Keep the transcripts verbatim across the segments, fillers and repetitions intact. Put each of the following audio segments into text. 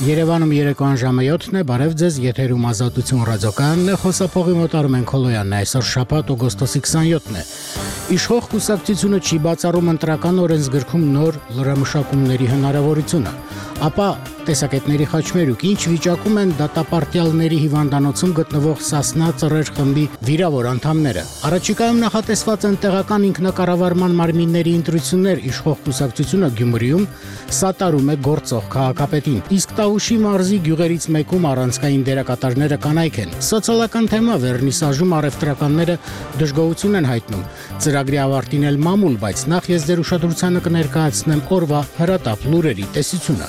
Երևանում երեկոյան ժամը յոթն է, բարև ձեզ, եթերում Ազատություն ռադիոկայանն է, խոսափողի մոտարում են Քոլոյանն է, այսօր շաբաթ օգոստոսի քսաներկուսն է։ Իշխող կուսակցությունը չի բացառում ընտրական օրենսգրքում նոր լրամշակումների հնարավորությունը, ապա տեսակետների խաչմերուկ ինչ վիճակում են դատապարտյալների հիվանդանոցում գտնվող Սասնա ծռեր խմբի վիրավոր անդամները։ Առաջիկայում նախատեսված են տեղական ինքնակառավարման մարմինների ընտրություններ, իշխող կուսակցությունը Գյումրիում սատարում է գործող քաղաքապետին, իսկ Տավուշի մարզի գյուղերից մեկում առանցքային դերակատարները կանայք են։ Սոցիալական թեմա վերնիսաժում առևտրականները դժգոհություն են հայտնում։ Ծրագրի ավարտին էլ մամուլ, բայց նախ ես ձեր ուշադրությանը կներկայացնեմ օրվա հրատապ լուրերի տեսությունը։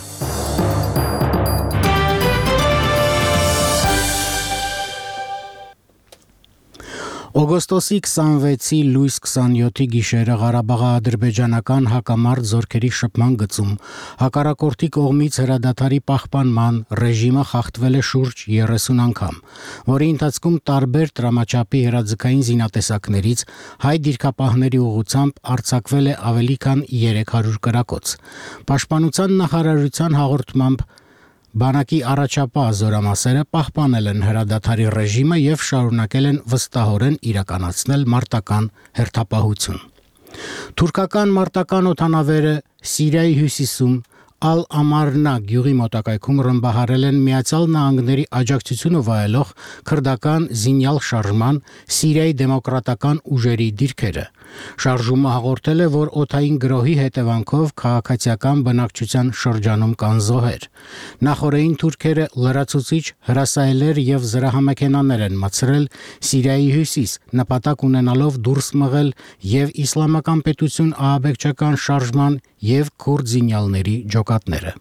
Օգոստոսի քսանվեցի լույս քսանյոթի գիշերը Ղարաբաղի-ադրբեջանական հակամարտ զորքերի շփման գծում հակառակորդի կողմից հրադադարի պահպանման ռեժիմը խախտվել է շուրջ երեսուն անգամ, որի ընթացքում տարբեր տրամաչափի հրաձգային զինատեսակներից հայ դիրքապահների ուղղությամբ արձակվել է ավելի քան երեք հարյուր կրակոց։ Պաշտպանության նախարարության հաղորդմամբ բանակի առաջապահ զորամասերը պահպանել են հրադադարի ռեժիմը և շարունակել են վստահորեն իրականացնել մարտական հերթապահություն։ Թուրքական մարտական օդանավերը Սիրիայի հյուսիսում Ալ-Ամարնա գյուղի մոտակայքում ռմբահարել են Միացյալ Նահանգների աջակցությունը վայելող քրդական զինյալ շարժման Սիրիայի դեմոկրատական ուժերի դիրքերը։ Շարժումը հաղորդել է, որ օդային գրոհի հետևանքով քաղաքացիական բնակչության շրջանում կան զոհեր։ Նախօրեին թուրքերը լրացուցիչ հրասայելեր և զրահամեքենաներ են մտցրել Սիրիայի հյուսիս, նպատակ ունենալով դուրս մղել և իսլամական պետություն ահաբեկչական շարժման և քուրդ զինյալների ջոկատները։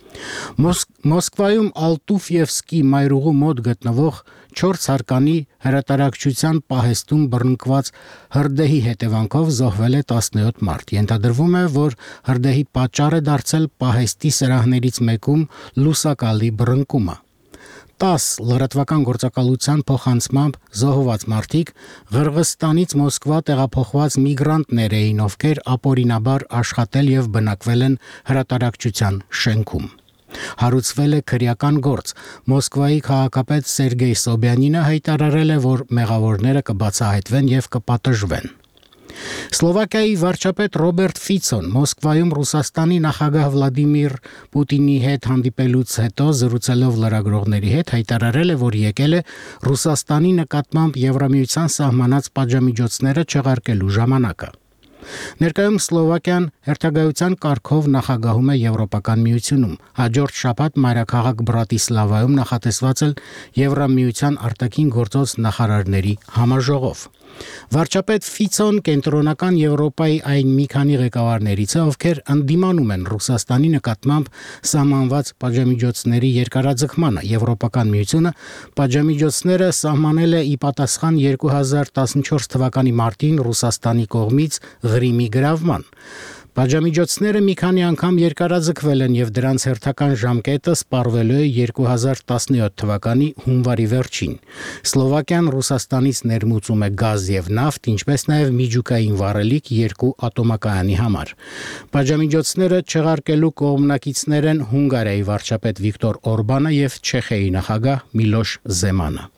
Մոսկվայում Ալտուֆիևսկի մայրուղու մոտ գտնվող չորս հարկանի հրատարակչության պահեստում բռնկված հրդեհի հետևանքով զոհվել է տասնյոթ մարդ։ Ենթադրվում է, որ հրդեհի պատճառ է դարձել պահեստի սրահներից մեկում լուսակալի բռնկումը։ տաս լրատվական գործակալության փոխանցմամբ զոհված մարդիկ Ղրղստանից Մոսկվա տեղափոխված միգրանտներ էին, ովքեր ապօրինաբար աշխատել և բնակվել են հրատարակչության շենքում։ Հարուցվել է քրեական գործ։ Մոսկվայի քաղաքապետ Սերգեյ Սոբյանինը հայտարարել է, որ մեղավորները կբացահայտվեն և կպատժվեն։ Սլովակիայի վարչապետ Ռոբերտ Ֆիցոն Մոսկվայում Ռուսաստանի նախագահ Վլադիմիր Պուտինի հետ հանդիպելուց հետո զրուցելով լրագրողների հետ հայտարարել է, որ եկել է Ռուսաստանի նկատմամբ Եվրամիության սահմանած պատժամիջոցները չեղարկելու ժամանակը։ Ներկայում Սլովակիան հերթագայության կարգով նախագահում է Եվրոպական միությունում։ Հաջորդ շաբաթ մայրաքաղաք Բրատիսլավայում նախատեսված է Եվրամիության արտաքին գործոց նախարարների համաժողով։ Վարչապետ Ֆիցոն կենտրոնական Եվրոպայի այն մի քանի ղեկավարներից է, ովքեր ընդդիմանում են Ռուսաստանի նկատմամբ սահմանված պատժամիջոցների երկարաձգմանը։ Եվրոպական միությունը պատժամիջոցները սահմանել է ի պատասխան երկու հազար տասնչորս թվականի մարտին Ռուսաստանի կողմից Ղրիմի գրավման։ Պատժամիջոցները մի քանի անգամ երկարաձգվել են և դրանց հերթական ժամկետը սպառվելու է երկու հազար տասնյոթ թվականի հունվարի վերջին։ Սլովակիան Ռուսաստանից ներմուծում է գազ և նավթ, ինչպես նաև միջուկային վառելիք երկու ատոմակայանի համար։ Պատժամիջոցները չեղարկելու կողմնակիցներ են Հունգարիայի վարչապետ Վիկտոր Օրբանը և Չեխիայի նախագահ Միլոշ Զեմանը։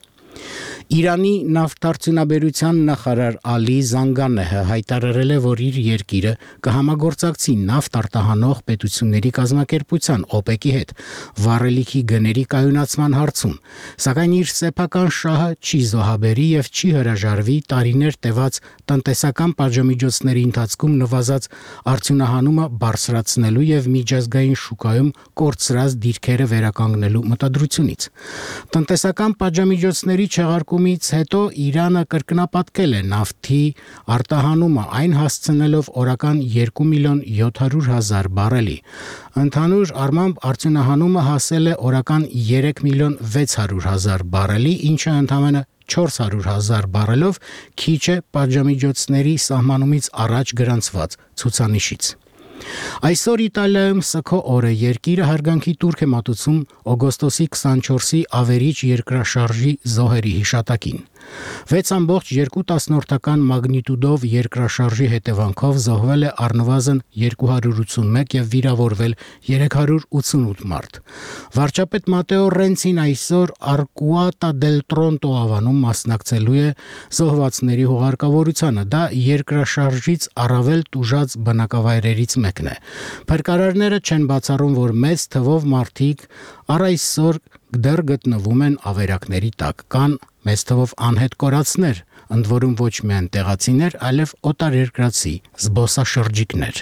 Իրանի նավթարդյունաբերության նախարար Ալի Զանգանեհը հայտարարել է, որ իր երկիրը կհամագործակցի նավթ արտահանող պետությունների կազմակերպության օպեկի հետ վառելիքի գների կայունացման հարցում, սակայն իր սեփական շահը չի զոհաբերի և չի հրաժարվի տարիներ տևած տնտեսական պատժամիջոցների ընթացքում նվազած արդյունահանումը բարձրացնելու և միջազգային շուկայում կորցրած դիրքերը վերականգնելու մտադրությունից։ Տնտեսական պատժամիջոցների չեղարկումից հետո Իրանը կրկնապատկել է նավթի արտահանումը, այն հասցնելով օրական երկու միլիոն յոթ հարյուր հազար բարելի։ Ընդհանուր առմամբ արդյունահանումը հասել է օրական երեք միլիոն վեց հարյուր հազար բարելի, ինչը ընդամենը չորս հարյուր հազար բարելով քիչ է պատժամիջոցների սահմանումից առաջ գրանցված ցուցանիշից։ Այսօր Իտալիայում Սգո օր է, երկիրը հարգանքի տուրք է մատուցում օգոստոսի քսանչորսի ավերիչ երկրաշարժի զոհերի հիշատակին։ վեց ամբողջ երկու տասնորդական մագնիտուդով երկրաշարժի հետևանքով զոհվել է առնվազն երկու հարյուր ութսունմեկ եւ վիրավորվել երեք հարյուր ութսունութ մարդ։ Վարչապետ Մատեո Ռենցին այսօր Արկուատա դել Տրոնտո ավանում մասնակցելու է զոհվածների հուղարկավորությանը։ Դա երկրաշարժից առավել տուժած բնակավայրերից մեկն է։ Փրկարարները չեն բացառում, որ մեծ թվով մարդիկ առ այսօր դեռ գտնվում են ավերակների տակ, կան մեծ թվով անհետ կորածներ, ընդ որում ոչ միայն տեղացիներ, այլև օտարերկրացի զբոսաշրջիկներ։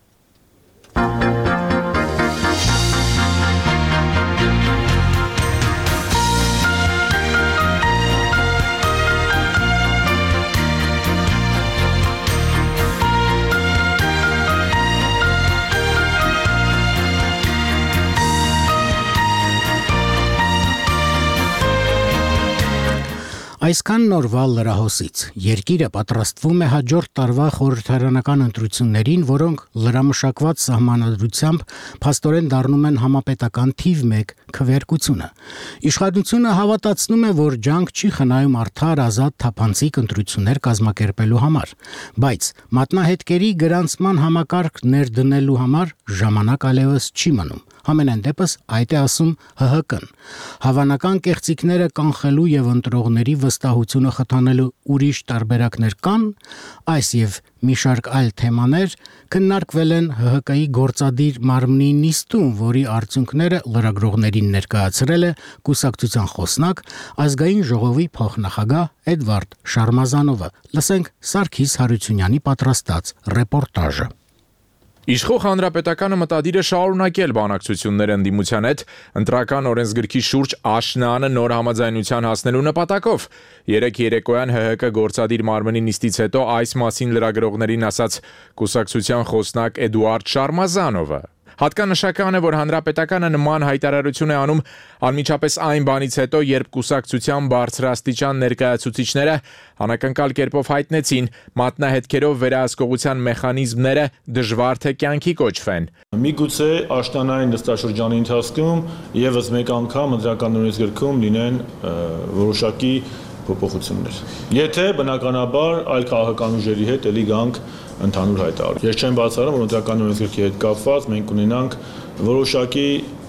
Այսքան նորվալ լրահոսից երկիրը պատրաստվում է հաջորդ տարվա խորհրդարանական ընտրություններին, որոնք լրամշակված սահմանադրությամբ փաստորեն դառնում են համապետական թիվ մեկ քվեարկությունը։ Իշխանությունը հավատացնում է, որ ջանք չի խնայում արդար, ազատ, թափանցիկ ընտրություններ կազմակերպելու համար, բայց մատնահետքերի գրանցման համակարգ ներդնելու համար ժամանակ այլևս չի մնում։ Համենայն դեպս այդ է ասում Հ Հ Կն։ Հավանական կեղծիքները կանխելու եւ ընտրողների վստահությունը խթանելու ուրիշ տարբերակներ կան, այս եւ մի շարք այլ թեմաներ քննարկվել են Հ Հ Կի գործադիր մարմնի նիստում, որի արդյունքները լրագրողներին ներկայացրել է կուսակցության խոսնակ, ազգային ժողովի փոխնախագահ Էդվարդ Շարմազանովը։ Լսենք Սարգիս Հարությունյանի պատրաստած ռեպորտաժը։ Իշխող հանրապետականը մտադիր է շարունակել բանակցությունները ընդդիմության հետ ընտրական օրենսգրքի շուրջ աշնանը նոր համաձայնության հասնելու նպատակով։ Երեկ երեկոյան Հ Հ Կ գործադիր մարմնի նիստից հետո այս մասին լրագրողներին ասաց կուսակցության խոսնակ Էդուարդ Շարմազանովը։ Հատկանշական է, որ հանրապետականը նման հայտարարություն է անում անմիջապես այն բանից հետո, երբ կուսակցության բարձրաստիճան ներկայացուցիչները անակնկալ կերպով հայտնեցին մատնահետքերով վերահսկողության մեխանիզմները դժվար թե կյանքի կոչվեն։ Միգուցե աշնանային նստաշրջանի ընթացքում եւս մեկ անգամ ընտրական օրենսգրքում լինեն որոշակի փոփոխություններ։ Եթե բնականաբար այլ քաղաքական ուժերի հետ էլի գանք ընդհանուր հայտարարություն։ Ես չեմ բացառում, որ ընտրական օրենսգրքի հետ կապված մենք ունենանք որոշակի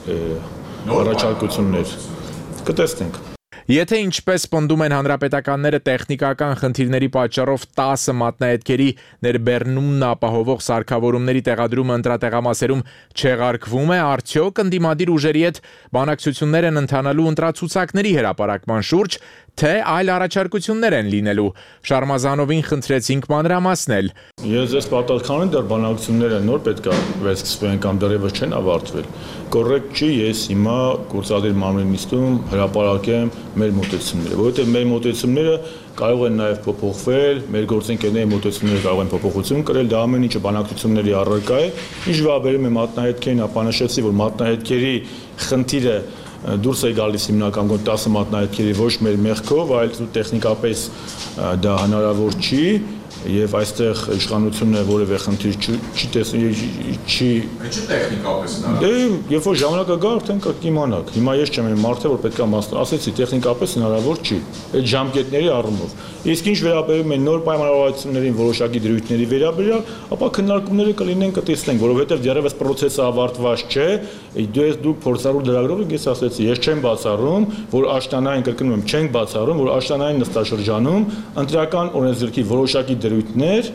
առաջարկություններ։ Կտեսնենք։ Եթե ինչպես պնդում են հանրապետականները տեխնիկական խնդիրների պատճառով տասը մատնահետքերի ներբեռնումն ապահովող սարքավորումների տեղադրումը ընտրատեղամասերում չեղարկվում է, արդյոք ընդդիմադիր ուժերի հետ բանակցություններ են ընթանալու ընտրացուցակների հրապարակման շուրջ, թե այլ առաջարկություններ են լինելու։ Շարմազանովին խնդրեցինք մանրամասնել։ Ես ես պատասխանում դեռ բանակցությունները նոր պետք է վերսկսվեն կամ դեռևս չեն ավարտվել։ Կոռեկտ չի ես հիմա գործադիր մարմնի նիստում հրապարակեմ մեր մոտեցումները, որովհետև մեր մոտեցումները կարող են նաև փոփոխվել, մեր գործընկերների մոտեցումները կարող են փոփոխություն կրել, դա ամեն ինչը բանակցությունների առարկա է։ Ինչ վերաբերում է մատնահետքերին, ապա նշեցի, որ մատնահետքերի խնդիրը դուրս է գալիս հիմնական գոտ տասը մատնահետքերի ոչ մեր մեղքով, այլ տեխնիկապես դա հնարավոր չի եւ այստեղ իշխանությունը որևէ խնդիր չի տեսնում, չի Ինչի տեխնիկապես հնարավոր։ Դե երբ որ ժամանակը գա, արդեն կիմանաք։ Հիմա ես չեմ այն մարդը, որ պետք է մասն ասեցի, տեխնիկապես հնարավոր չի։ Այդ ժամկետների առումով։ Իսկ ինչ վերաբերում է նոր պայմանավորվածություններին, որոշակի դրույթների վերաբերյալ, ապա քննարկումները կլինեն, կտեսնենք, որովհետեւ դեռևս process-ը ավարտված չէ։ Դու դուք փորձառու լրագրող եք, ես ասեցի, ես չեմ բացառում, որ աշնանային կրկնում եմ, չենք բացառում, որ աշնանային նստաշրջանում ընտրական օրենսգրքի որոշակի դրույթներ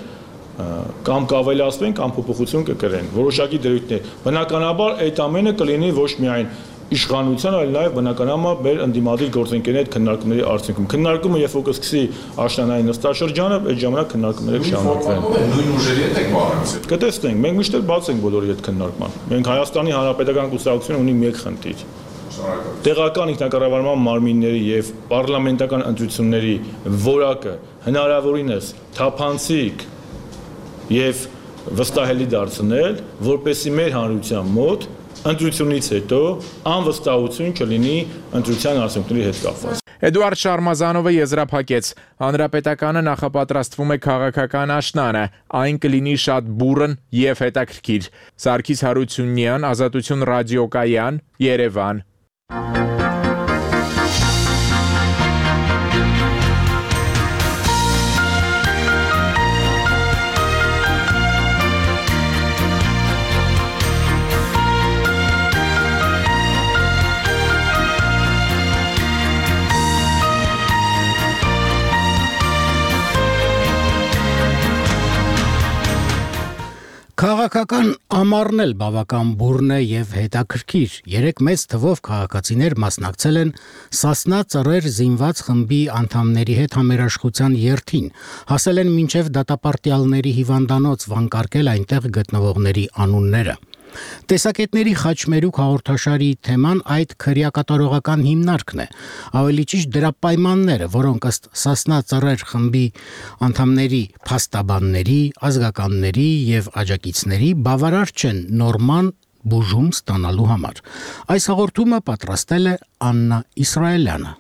կամ կավելացվեն կամ փոփոխություն կկրեն, որոշակի դրույթներ։ Բնականաբար այդ ամենը կլինի ոչ միայն իշխանության, այլ նաև բնականաբար մեր ընդդիմադիր գործընկերների հետ քննարկումների արդյունքում։ Քննարկումը երբ որ կսկսի աշնանային նստաշրջանը, այդ ժամանակ քննարկումները կշարունակվեն։ Նույն ուժերի հետ եք բանակցել։ Կտեսնենք, մենք միշտ էլ բաց ենք բոլորի հետ քննարկման։ Մենք Հայաստանի Հանրապետական կուսակցությունը ունի մեկ խնդիր։ Տեղական ինքնակառավարման մարմինների եւ պարլամենտական ընտրությունների որակը հնարավորինս թափանցիկ եւ վստահելի դարձնել, որպեսզի մեր հանրության մոտ ընտրությունից հետո անվստահություն չլինի ընտրության արդյունքների հետ կապված։ Էդուարդ Շարմազանովը եզրափակեց. Հանրապետականը նախապատրաստվում է քաղաքական աշնանը, այն կլինի շատ բուռն եւ հետաքրքիր։ Սարգիս Հարությունյան, Ազատություն ռադիոկայան, Երևան։ Քաղաքական ամառն էլ բավական բուռն է եւ հետաքրքիր։ Երեք մեծ թվով քաղաքացիներ մասնակցել են Սասնա ծռեր զինված խմբի անդամների հետ համերաշխության երթին, հասել են մինչև դատապարտյալների հիվանդանոց վանկարկել այնտեղ գտնվողների անունները։ Տեսակետների խաչմերուկ հաղորդաշարի թեման այդ քրեակատարողական հիմնարկն է, ավելի ճիշտ դրա պայմանները, որոնք ըստ Սասնա ծռեր խմբի անդամների փաստաբանների, ազգականների եւ աջակիցների բավարար չեն նորմալ բուժում ստանալու համար։ Այս հաղորդումը պատրաստել է Աննա Իսրայելյանը։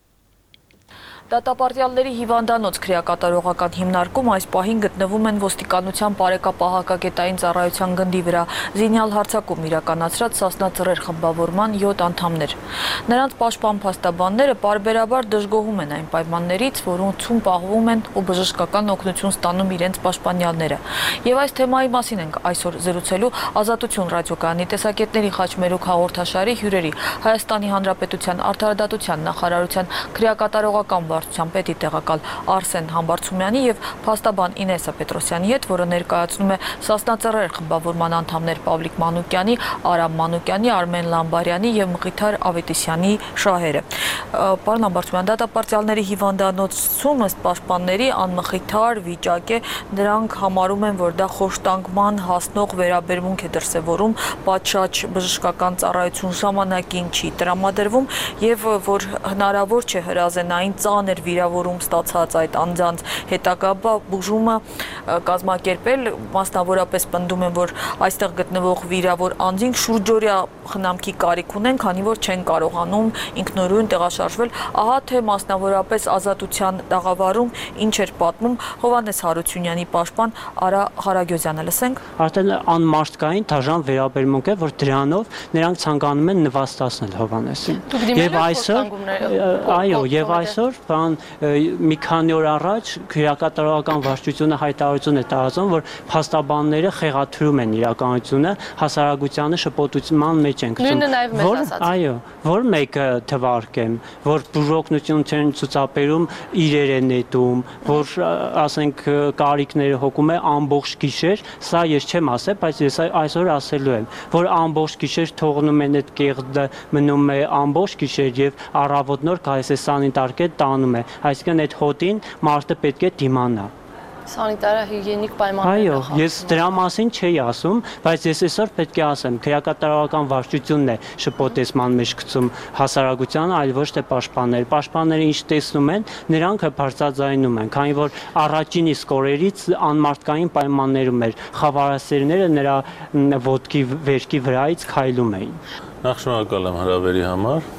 Դատապարտյալների հիվանդանոց քրեակատարողական հիմնարկում այս պահին գտնվում են ոստիկանության բարեկապահակագետային ծառայության գնդի վրա զինյալ հարձակում իրականացրած Սասնա ծռեր խմբավորման յոթ անդամներ։ Նրանց պաշտպան փաստաբանները պարբերաբար դժգոհում են այն պայմաններից, որոնցում պահվում են ու բժշկական օգնություն ստանում իրենց պաշտպանյալները։ Եվ այս թեմայի մասին ենք այսօր զրուցելու Ազատություն ռադիոկայանի տեսակետների խաչմերուկ հաղորդաշարի հյուրերի Հայաստանի Հանրապետության Արդարադատության նախարարության քրեակատարողական վարչության պետի տեղակալ Արսեն Համբարձումյանի եւ փաստաբան Ինեսա Պետրոսյանի հետ, որը ներկայացնում է Սասնա ծռեր խմբավորման անդամներ Պավլիկ Մանուկյանի, Արամ Մանուկյանի, Արմեն Լամբարյանի եւ Մղիթար Ավետիսյանի շահերը։ Պարոն Համբարձումյան, դատապարտյալների հիվանդանոցում ըստ պաշտպանների անմխիթար վիճակ է, նրանք համարում են, որ դա խոշտանգման հասնող վերաբերմունք է դրսևորում, պատշաճ բժշկական ծառայություն ժամանակին չի տրամադրվում եւ որ հնարավոր չէ հրազենային ծանր վիրավորում ստացած այդ անձանց հետագա բուժումը կազմակերպել, մասնավորապես պնդում են, որ այստեղ գտնվող վիրավոր անձինք շուրջօրյա խնամքի կարիք ունեն, քանի որ չեն կարողանում ինքնուրույն տեղաշարժվել, ահա թե մասնավորապես Ազատության տաղավարում ինչ էր պատմում Հովհաննես Հարությունյանի պաշտպան Արա Ղարագյոզյանը, լսենք։ Արդեն անմարդկային դաժան վերաբերմունք է, որ դրանով նրանք ցանկանում են նվաստացնել Հովհաննեսին։ Եվ այսօր, այո, եւ այսօր բան մի քանի օր առաջ քրեակատարողական վարչությունը հայտարարություն է տարածում, որ փաստաբանները խեղաթյուրում են իրականությունը, հասարակությանը շփոթության մեջ են գցում։ Նույնը նաև մեզ ասաց։ Այո, որ մեկը թվարկեմ, որ բուժօգնություն չեն ցուցաբերում, իրեր են նետում, որ ասենք կարիքները հոգում է ամբողջ գիշեր, սա ես չեմ ասել, բայց ես այսօր ասելու եմ, որ ամբողջ գիշեր թողնում են այդ կեղտը, մնում է ամբողջ գիշեր եւ առավոտ նոր գալիս է սանիտար տանում է, այսինքն այդ հոտին մարդը պետք է դիմանա։ Սանիտարահիգիենիկ պայմաններ։ Այո, ես դրա մասին չէի ասում, բայց ես այսօր պետք է ասեմ, քրեակատարողական վարչությունն է շփոթեցման մեջ գցում հասարակությանը, այլ ոչ թե պաշտպանները։ Պաշտպանները ինչ տեսնում են, նրանք բարձրաձայնում են, քանի որ առաջին իսկ օրերից անմարդկային պայմաններում էր, խավարասերները նրա ոտքի վերքի վրայից քայլում էին։ Նախ շնորհակալ եմ հրավերի համար։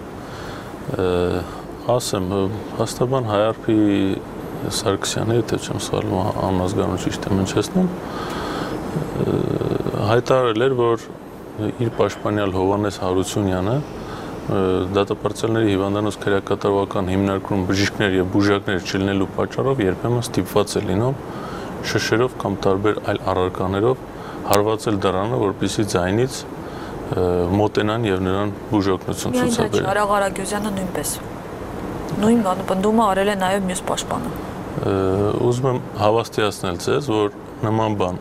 Ասեմ, հաստաբան Հայարփի Սարգսյանը, եթե չեմ սխալվում, անմազգանու ճիշտ եմ հնչեցնում, հայտարարել էր, որ իր պաշտպանյալ Հովհաննես Հարությունյանը դատապարտյալների հիվանդանոց քրեակատարողական հիմնարկում բժիշկներ եւ բուժակներ չլինելու պատճառով երբեմն ստիպված է լինում շշերով կամ տարբեր այլ առարկաներով հարվածել դռանը, որպեսզի ձայնից մոտենան եւ նրան բուժօգնություն ցուցաբերեն։ Արա Ղարագյոզյանը նույնպես։ Նույն բանը պնդումը արել է նաեւ մյուս պաշտպանը։ Ուզում եմ հավաստիացնել ձեզ, որ նման բան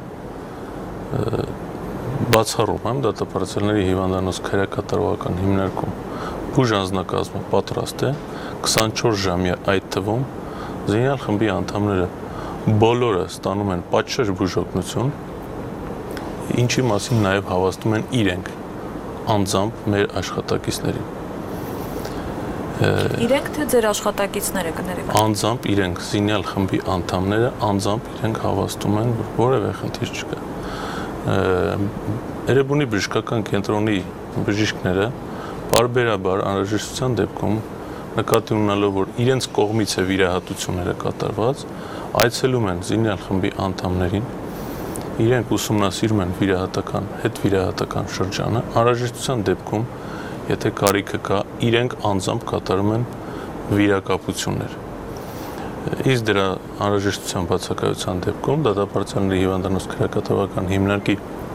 բացառում եմ դատապարտյալների հիվանդանոց քրեակատարողական հիմնարկում բուժ անձնակազմը պատրաստ է քսանչորս ժամյա այդ թվում զինյալ խմբի անդամները բոլորը ստանում են պատշաճ բուժօգնություն, ինչի մասին նաեւ հավաստում են իրենք անձամբ մեր աշխատակիցներին։ Իրենք թե ձեր աշխատակիցները կներեք։ Անձամբ իրենք զինյալ խմբի անդամները անձամբ իրենք հավաստում են, որ որևէ խնդիր չկա։ Էրեբունի բժշկական կենտրոնի բժիշկները բարբերաբար անհրաժեշտության դեպքում նկատի ունենալով, որ իրենց կողմից է վիրահատությունները կատարված, այցելում են զինյալ խմբի անդամներին, իրենք ուսումնասիրում են վիրահատական, հետվիրահատական շրջանը, անհրաժեշտության դեպքում եթե կարիքը կա, իրենք անձամբ կատարում են վիրակապություններ։ Իսկ դրա անհրաժեշտության բացակայության դեպքում դատապարտյալների հիվանդանոց քրեակատարողական հիմնարկի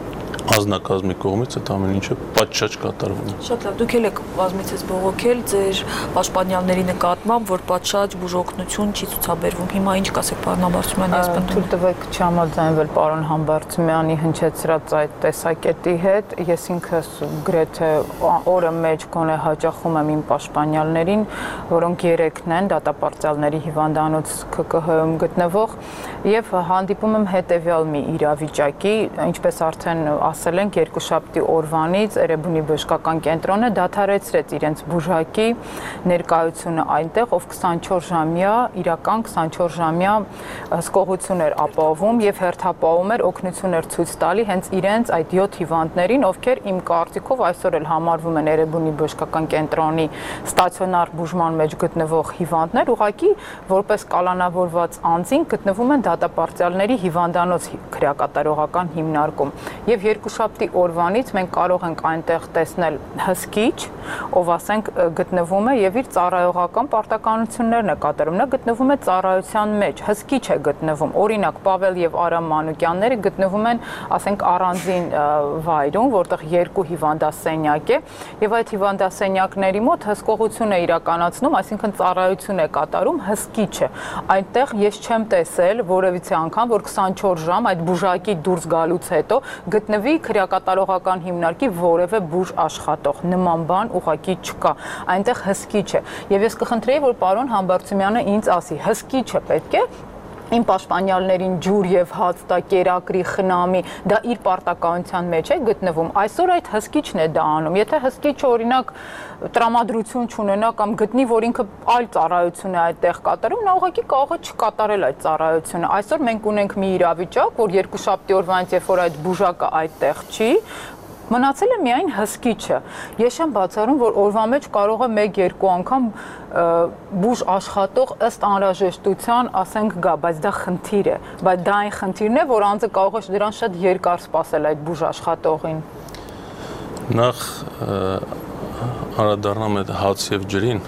անձնակազմի կողմից այդ ամեն ինչը պատշաճ կատարվում է։ Շատ լավ, դուք եք բազմիցս բողոքել ձեր պաշտպանյալների նկատմամբ, որ պատշաճ բուժօգնություն չի ցուցաբերվում։ Հիմա ինչ կասեք պարոն Համբարձումյանի այս պնդումը։ Թույլ տվեք չհամաձայնվել պարոն Համբարձումյանի հնչեցրած այդ տեսակետի հետ։ Ես ինքս գրեթե օրը մեջ գոնե հաճախում եմ իմ պաշտպանյալներին, որոնք երեքն են դատապարտյալների հիվանդանոց K K H-ում գտնվող, եւ հանդիպում եմ հետեւյալ մի իրավիճակի, ինչպես արդեն ասել ենք, երկուշաբթի օրվանից Էրեբունի բժշկական կենտրոնը դադարեցրեց իրենց բուժակի ներկայությունը այնտեղ, ով քսանչորս ժամյա, իրական քսանչորս ժամյա հսկողություն էր ապահովում եւ հերթապահում էր, օգնություն էր ցույց տալի հենց իրենց այդ յոթ հիվանդներին, ովքեր իմ կարծիքով այսօր էլ համարվում են Էրեբունի բժշկական կենտրոնի ստացիոնար բուժման մեջ գտնվող հիվանդներ, ուղղակի որպես կալանավորված անձին գտնվում են դատապարտյալների հիվանդանոց քրեակատարողական հիմնարկում եւ երկուշաբթի օրվանից մենք կարող ենք այնտեղ տեսնել հսկիչ, ով ասենք գտնվում է եւ իր ծառայողական պարտականություններն է կատարում, նա գտնվում է ծառայության մեջ, հսկիչ է գտնվում, օրինակ Պավել եւ Արամ Մանուկյանները գտնվում են, ասենք առանձին վայրում, որտեղ երկու հիվանդասենյակ է եւ այդ հիվանդասենյակների մոտ հսկողություն է իրականացնում, այսինքն ծառայություն է կատարում, հսկիչ է, այնտեղ ես չեմ տեսել որևիցե անգամ, որ քսանչորս ժամ այդ բուժակի դուրս գալուց հետո գտնվի քրեակատարողական հիմնարկի որևէ բուժ աշխատող, նման բան ուղղակի չկա, այնտեղ հսկիչ է եւ ես կխնդրեի, որ պարոն Համբարձումյանը ինձ ասի, հսկիչը պետք է իմ պաշտպանյալներին ջուր եւ հաց տա, կերակրի, խնամի, դա իր պարտականության մեջ է գտնվում։ Այսօր այդ հսկիչն է դա անում։ Եթե հսկիչը օրինակ տրամադրություն չունենա կամ գտնի, որ ինքը այլ ծառայություն է այդտեղ կատարում, նա ուղղակի կարող է չկատարել այդ ծառայությունը։ Այսօր մենք ունենք մի իրավիճակ, որ երկուշաբթի օրվանից, երբ որ այդ բուժակը այդտեղ չի, մնացել է միայն հսկիչը։ Ես եմ բացառում, որ օրվա մեջ կարող է մեկ-երկու անգամ բուժ աշխատող ըստ անհրաժեշտության, ասենք, գա, բայց դա խնդիր է, բայց դա այն խնդիրն է, որ անձը կարող է դրան շատ երկար սպասել այդ բուժ աշխատողին։ Նախ անդրադառնամ այդ հաց եւ ջրին,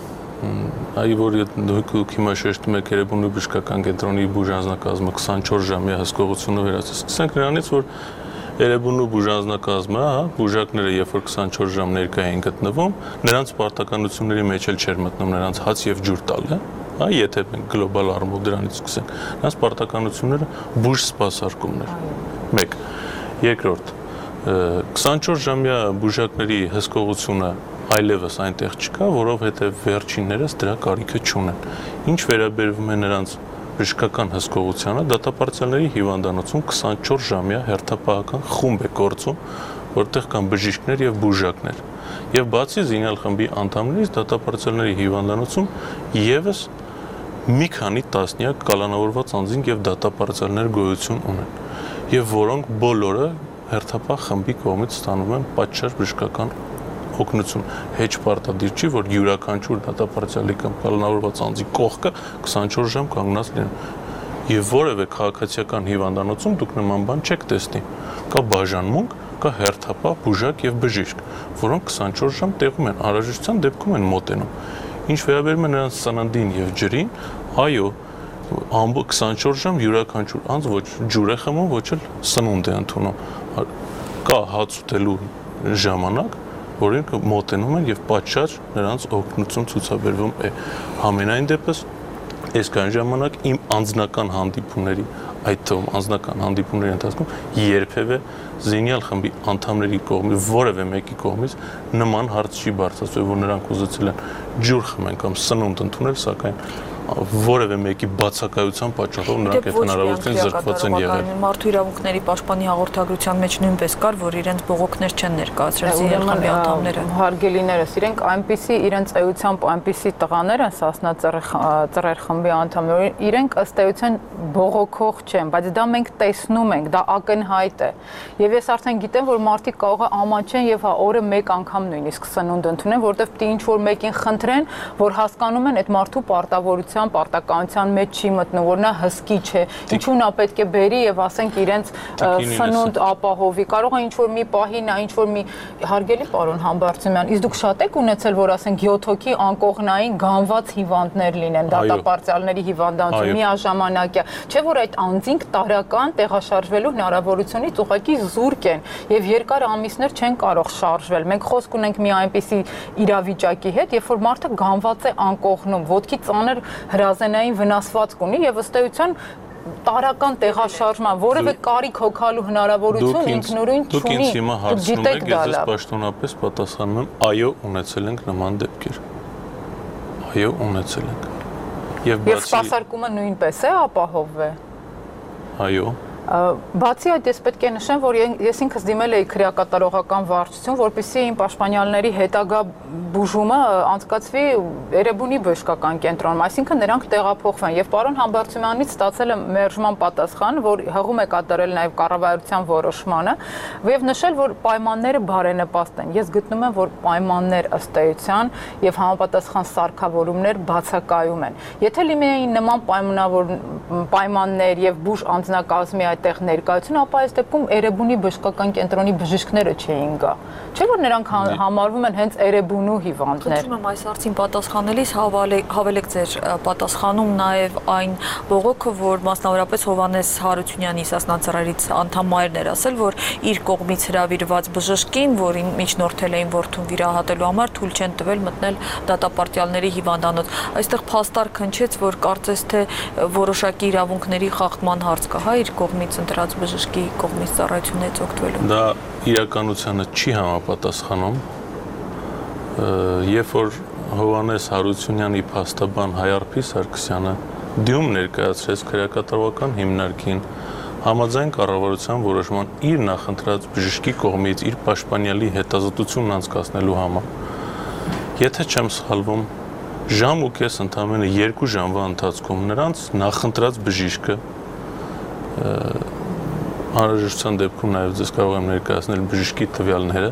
այ որ դուք հիմա շեշտում եք Էրեբունի բժշկական կենտրոնի բուժ անձնակազմը քսանչորս ժամյա հսկողությունը վերացրեց։ Սկսենք նրանից, որ Էրեբունու բուժանձնակազմը, հա, բուժակները, երբ որ քսանչորս ժամ ներկա էին գտնվում, նրանց պարտականությունների մեջ էլ չէր մտնում նրանց հաց եւ ջուր տալը, հա, եթե մենք գլոբալ առումով դրանից սկսենք։ Նրանց պարտականությունները բուժ սպասարկումն էր։ մեկ. Երկրորդ, քսանչորս ժամյա բուժակների հսկողությունը այլևս այնտեղ չկա, որովհետեւ վերջիններս դրա կարիքը չունեն։ Ինչ վերաբերվում է նրանց բժշկական հսկողությանը, դատապարտյալների հիվանդանոցում քսանչորս ժամյա հերթապահական խումբ է գործում, որտեղ կան բժիշկներ եւ բուժակներ։ Եվ բացի զինյալ խմբի անդամներից դատապարտյալների հիվանդանոցում եւս մի քանի տասնյակ կալանավորված անձինք եւ դատապարտյալներ գոյություն ունեն, եւ որոնք բոլորը հերթապահ խմբի կողմից ստանում են պատշաճ բժշկական օգնություն, հեչ պարտադիր չի, որ յուրաքանչյուր դատապարտյալի կամ կալանավորված անձի կողքը քսանչորս ժամ կանգնած լինեն։ Եվ որևէ քաղաքացիական հիվանդանոցում դուք նման բան չեք տեսնի։ Կա բաժանմունք, կա հերթապահ, բուժակ եւ բժիշկ, որոնք քսանչորս ժամ տեղում են, անհրաժեշտության դեպքում են մոտենում։ Ինչ վերաբերում է նրանց սննդին եւ ջրին, այո, ամբողջ քսանչորս ժամ յուրաքանչյուր անձ ոչ ջուր է խմում, ոչ էլ սնունդ է ընդունում։ Կա հաց ուտելու ժամանակ, որոնք մոտենում են եւ պատշաճ նրանց օգնություն ցուցաբերվում է։ Համենայն դեպս այս կան ժամանակ իմ անձնական հանդիպումների, այդ թվում անձնական հանդիպումների ընթացքում երբևէ զինյալ խմբի անդամների կողմից, որևէ մեկի կողմից նման հարց չի բարձրացվել, որ նրանք ուզեցել են ջուր խմեն կամ սնունդ ընդունել, սակայն որևէ մեկի բացակայության պատճառով նրանք այդ հնարավորությունից զրկված են եղել։ Մարդու իրավունքների պաշտպանի հաղորդագրության մեջ նույնպես կար, որ իրենց բողոքներ չեն ներկայացրել զինյալ խմբի անդամները։ Հարգելիներս, իրենք այնպիսի իրենց էությամբ այնպիսի տղաներ են Սասնա ծռեր խմբի անդամները, իրենք ըստ էության բողոքող չեն, բայց դա մենք տեսնում ենք, դա ակնհայտ է։ Եվ ես արդեն գիտեմ, որ մարդիկ կարող է ամանչեն եւ հա օրը մեկ անգամ նույնիսկ սնունդ ընդունեն, որտեղ պիտի ինչ որ մեկին խնդրեն, որ հասկանում են այդ մարդու պարտավորության ըստեյության պարտականության մեջ չի մտնում, որ նա հսկի չէ, ինչու նա պետք է բերի եւ ասենք իրենց սնունդ ապահովի, կարող է ինչ-որ մի պահի նա ինչ-որ մի հարգելի պարոն Համբարձումյան, իսկ դուք շատ եք ունեցել, որ ասենք յոթ հոգի անկողնային գանված հիվանդներ լինեն, դատապարտյալների հիվանդանոցում միաժամանակյա, չէ՞ որ այդ անձինք տարական տեղաշարժվելու հնարավորությունից ուղղակի զուրկ են եւ երկար ամիսներ չեն կարող շարժվել։ Մենք խոսք ունենք մի այնպիսի իրավիճակի հետ, երբ որ մարդը գանված է անկողնում, ոտքի ծանր հրազենային վնասվածք ունի եւ ըստ էության տարական տեղաշարժման որևէ կարիք հոգալու հնարավորություն ինքնուրույն չունի։ Դուք ինձ հիմա հարցնում եք, ես ձեզ պաշտոնապես պատասխանում եմ, այո, ունեցել ենք նման դեպքեր։ Այո, ունեցել ենք։ Եվ սպասարկումը նույնպես է ապահովվել։ Այո։ Բացի այդ, ես պետք է նշեմ, որ ես ինքս դիմել էի քրեակատարողական վարչություն, որպեսզի իմ պաշտպանյալների հետագա բուժումը անցկացվի Էրեբունի բժշկական կենտրոնում, այսինքն նրանք տեղափոխվեն։ Եվ պարոն Համբարձումյանից ստացել եմ մերժման պատասխան, որ հղում է կատարել նաև կառավարության որոշմանը, եւ նշել, որ պայմանները բարենպաստ են։ Ես գտնում եմ, որ պայմաններ ըստ էության եւ համապատասխան սարքավորումներ բացակայում են։ Եթե լինեին նման պայմաններ եւ բուժ անձնակազմի այդտեղ ներկայություն, ապա այս դեպքում Էրեբունի բժշկական կենտրոնի բժիշկները չէին գա։ Չէ՞ որ նրանք համարվում են հենց Էրեբունու հիվանդներ։ Խնդրում եմ այս հարցին պատասխանելիս հավելեք ձեր պատասխանում նաև այն բողոքը, որ մասնավորապես Հովհաննես Հարությունյանի Սասնա-Ծռերից անդամ մայրն էր ասել, որ իր կողմից հրավիրված բժշկին, որին միջնորդել էին որդուն վիրահատելու համար, թույլ չեն տվել մտնել դատապարտյալների հիվանդանոց։ Այստեղ փաստարկ հնչեց, որ կարծես թե որոշակի իրավունքների խախտման հարց կա, հա, իր կողմից ընտրած բժշկի կողմից ծառայությունից օգտվելու։ Դա իրականությանը չի համապատասխանում։ Երբ որ Հովհաննես Հարությունյանի փաստաբան Հայարփի Սարգսյանը դյում ներկայացրեց քրեակատարողական հիմնարկին համաձայն կառավարության որոշման իր նախընտրած բժշկի կողմից իր պաշտպանյալի հետազոտությունն անցկացնելու համար, եթե չեմ սխալվում, ժամ ու կես ընդամենը երկու ժամվա ընթացքում նրանց նախընտրած բժիշկը անհրաժեշտության դեպքում նաև ձեզ կարող եմ ներկայացնել բժշկի տվյալները,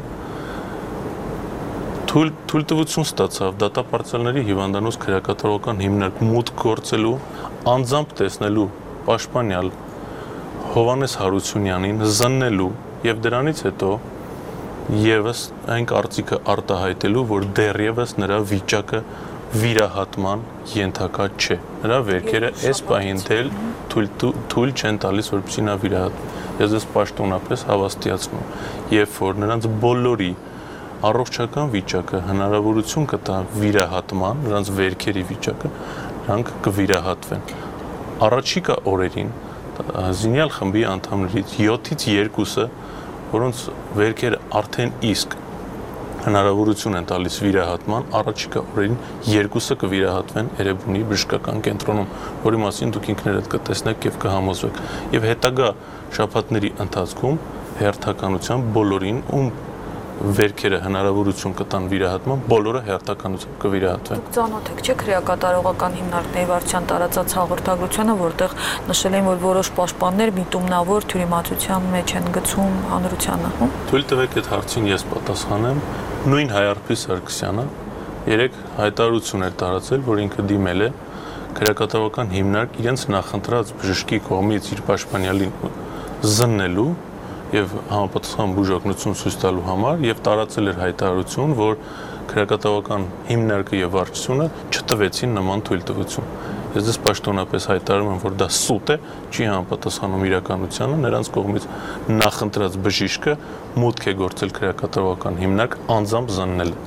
թույլտվություն ստացավ դատապարտյալների հիվանդանոց քրեակատարողական հիմնարկ մուտք գործելու, անձամբ տեսնելու պաշտպանյալ Հովհաննես Հարությունյանին, զննելու եւ դրանից հետո եւս այն կարծիքը արտահայտելու, որ դեռևս նրա վիճակը վիրահատման ենթակա չէ։ Նրա վերքերը այս պահին դել թույլ չեն տալիս, որպեսզի նա վիրահատվի։ Ես ես պաշտոնապես հավաստիացնում, երբ որ նրանց բոլորի առողջական վիճակը հնարավորություն կտա վիրահատման, նրանց վերքերի վիճակը, նրանք կվիրահատվեն։ Առաջիկա օրերին զինյալ խմբի անդամներից յոթից երկուսը, որոնց վերքերը արդեն իսկ հնարավորություն են տալիս վիրահատման, առաջիկա օրերին երկուսը կվիրահատվեն Էրեբունի բժշկական կենտրոնում, որի մասին դուք ինքներդ կտեսնեք եւ կհամոզվեք։ Եվ հետագա շաբաթների ընթացքում հերթականությամբ բոլորին, ում վերքերը հնարավորություն կտան վիրահատման, բոլորը հերթականությամբ կվիրահատվեն։ Դուք ծանոթ եք, չէ՞ քրեակատարողական հիմնարկների վարչության տարածած հաղորդագրությանը, որտեղ նշել են, որ որոշ պաշտպաններ միտումնավոր թյուրիմացության մեջ են գցում հանրությանը։ Թույլ տվեք այդ հարցին ես պատասխանեմ։ Նույն Հայարփի Սարգսյանը երեք հայտարարություն էր տարածել, որ ինքը դիմել է քրեակատարողական հիմնարկ իրենց նախընտրած բժշկի կողմից իր պաշտպանյալին զննելու եւ համապատասխան բուժօգնություն ցույց տալու համար եւ տարածել էր հայտարարություն, որ քրեակատարողական հիմնարկը եւ վարչությունը չտվեցին նման թույլտվություն։ Ես դες պաշտոնապես հայտարարում եմ, որ դա սուտ է, չի համապատասխանում իրականությանը, նրանց կողմից նախընտրած բժիշկը մուտք է գործել քրեակատարողական հիմնարկ անձամբ զննել։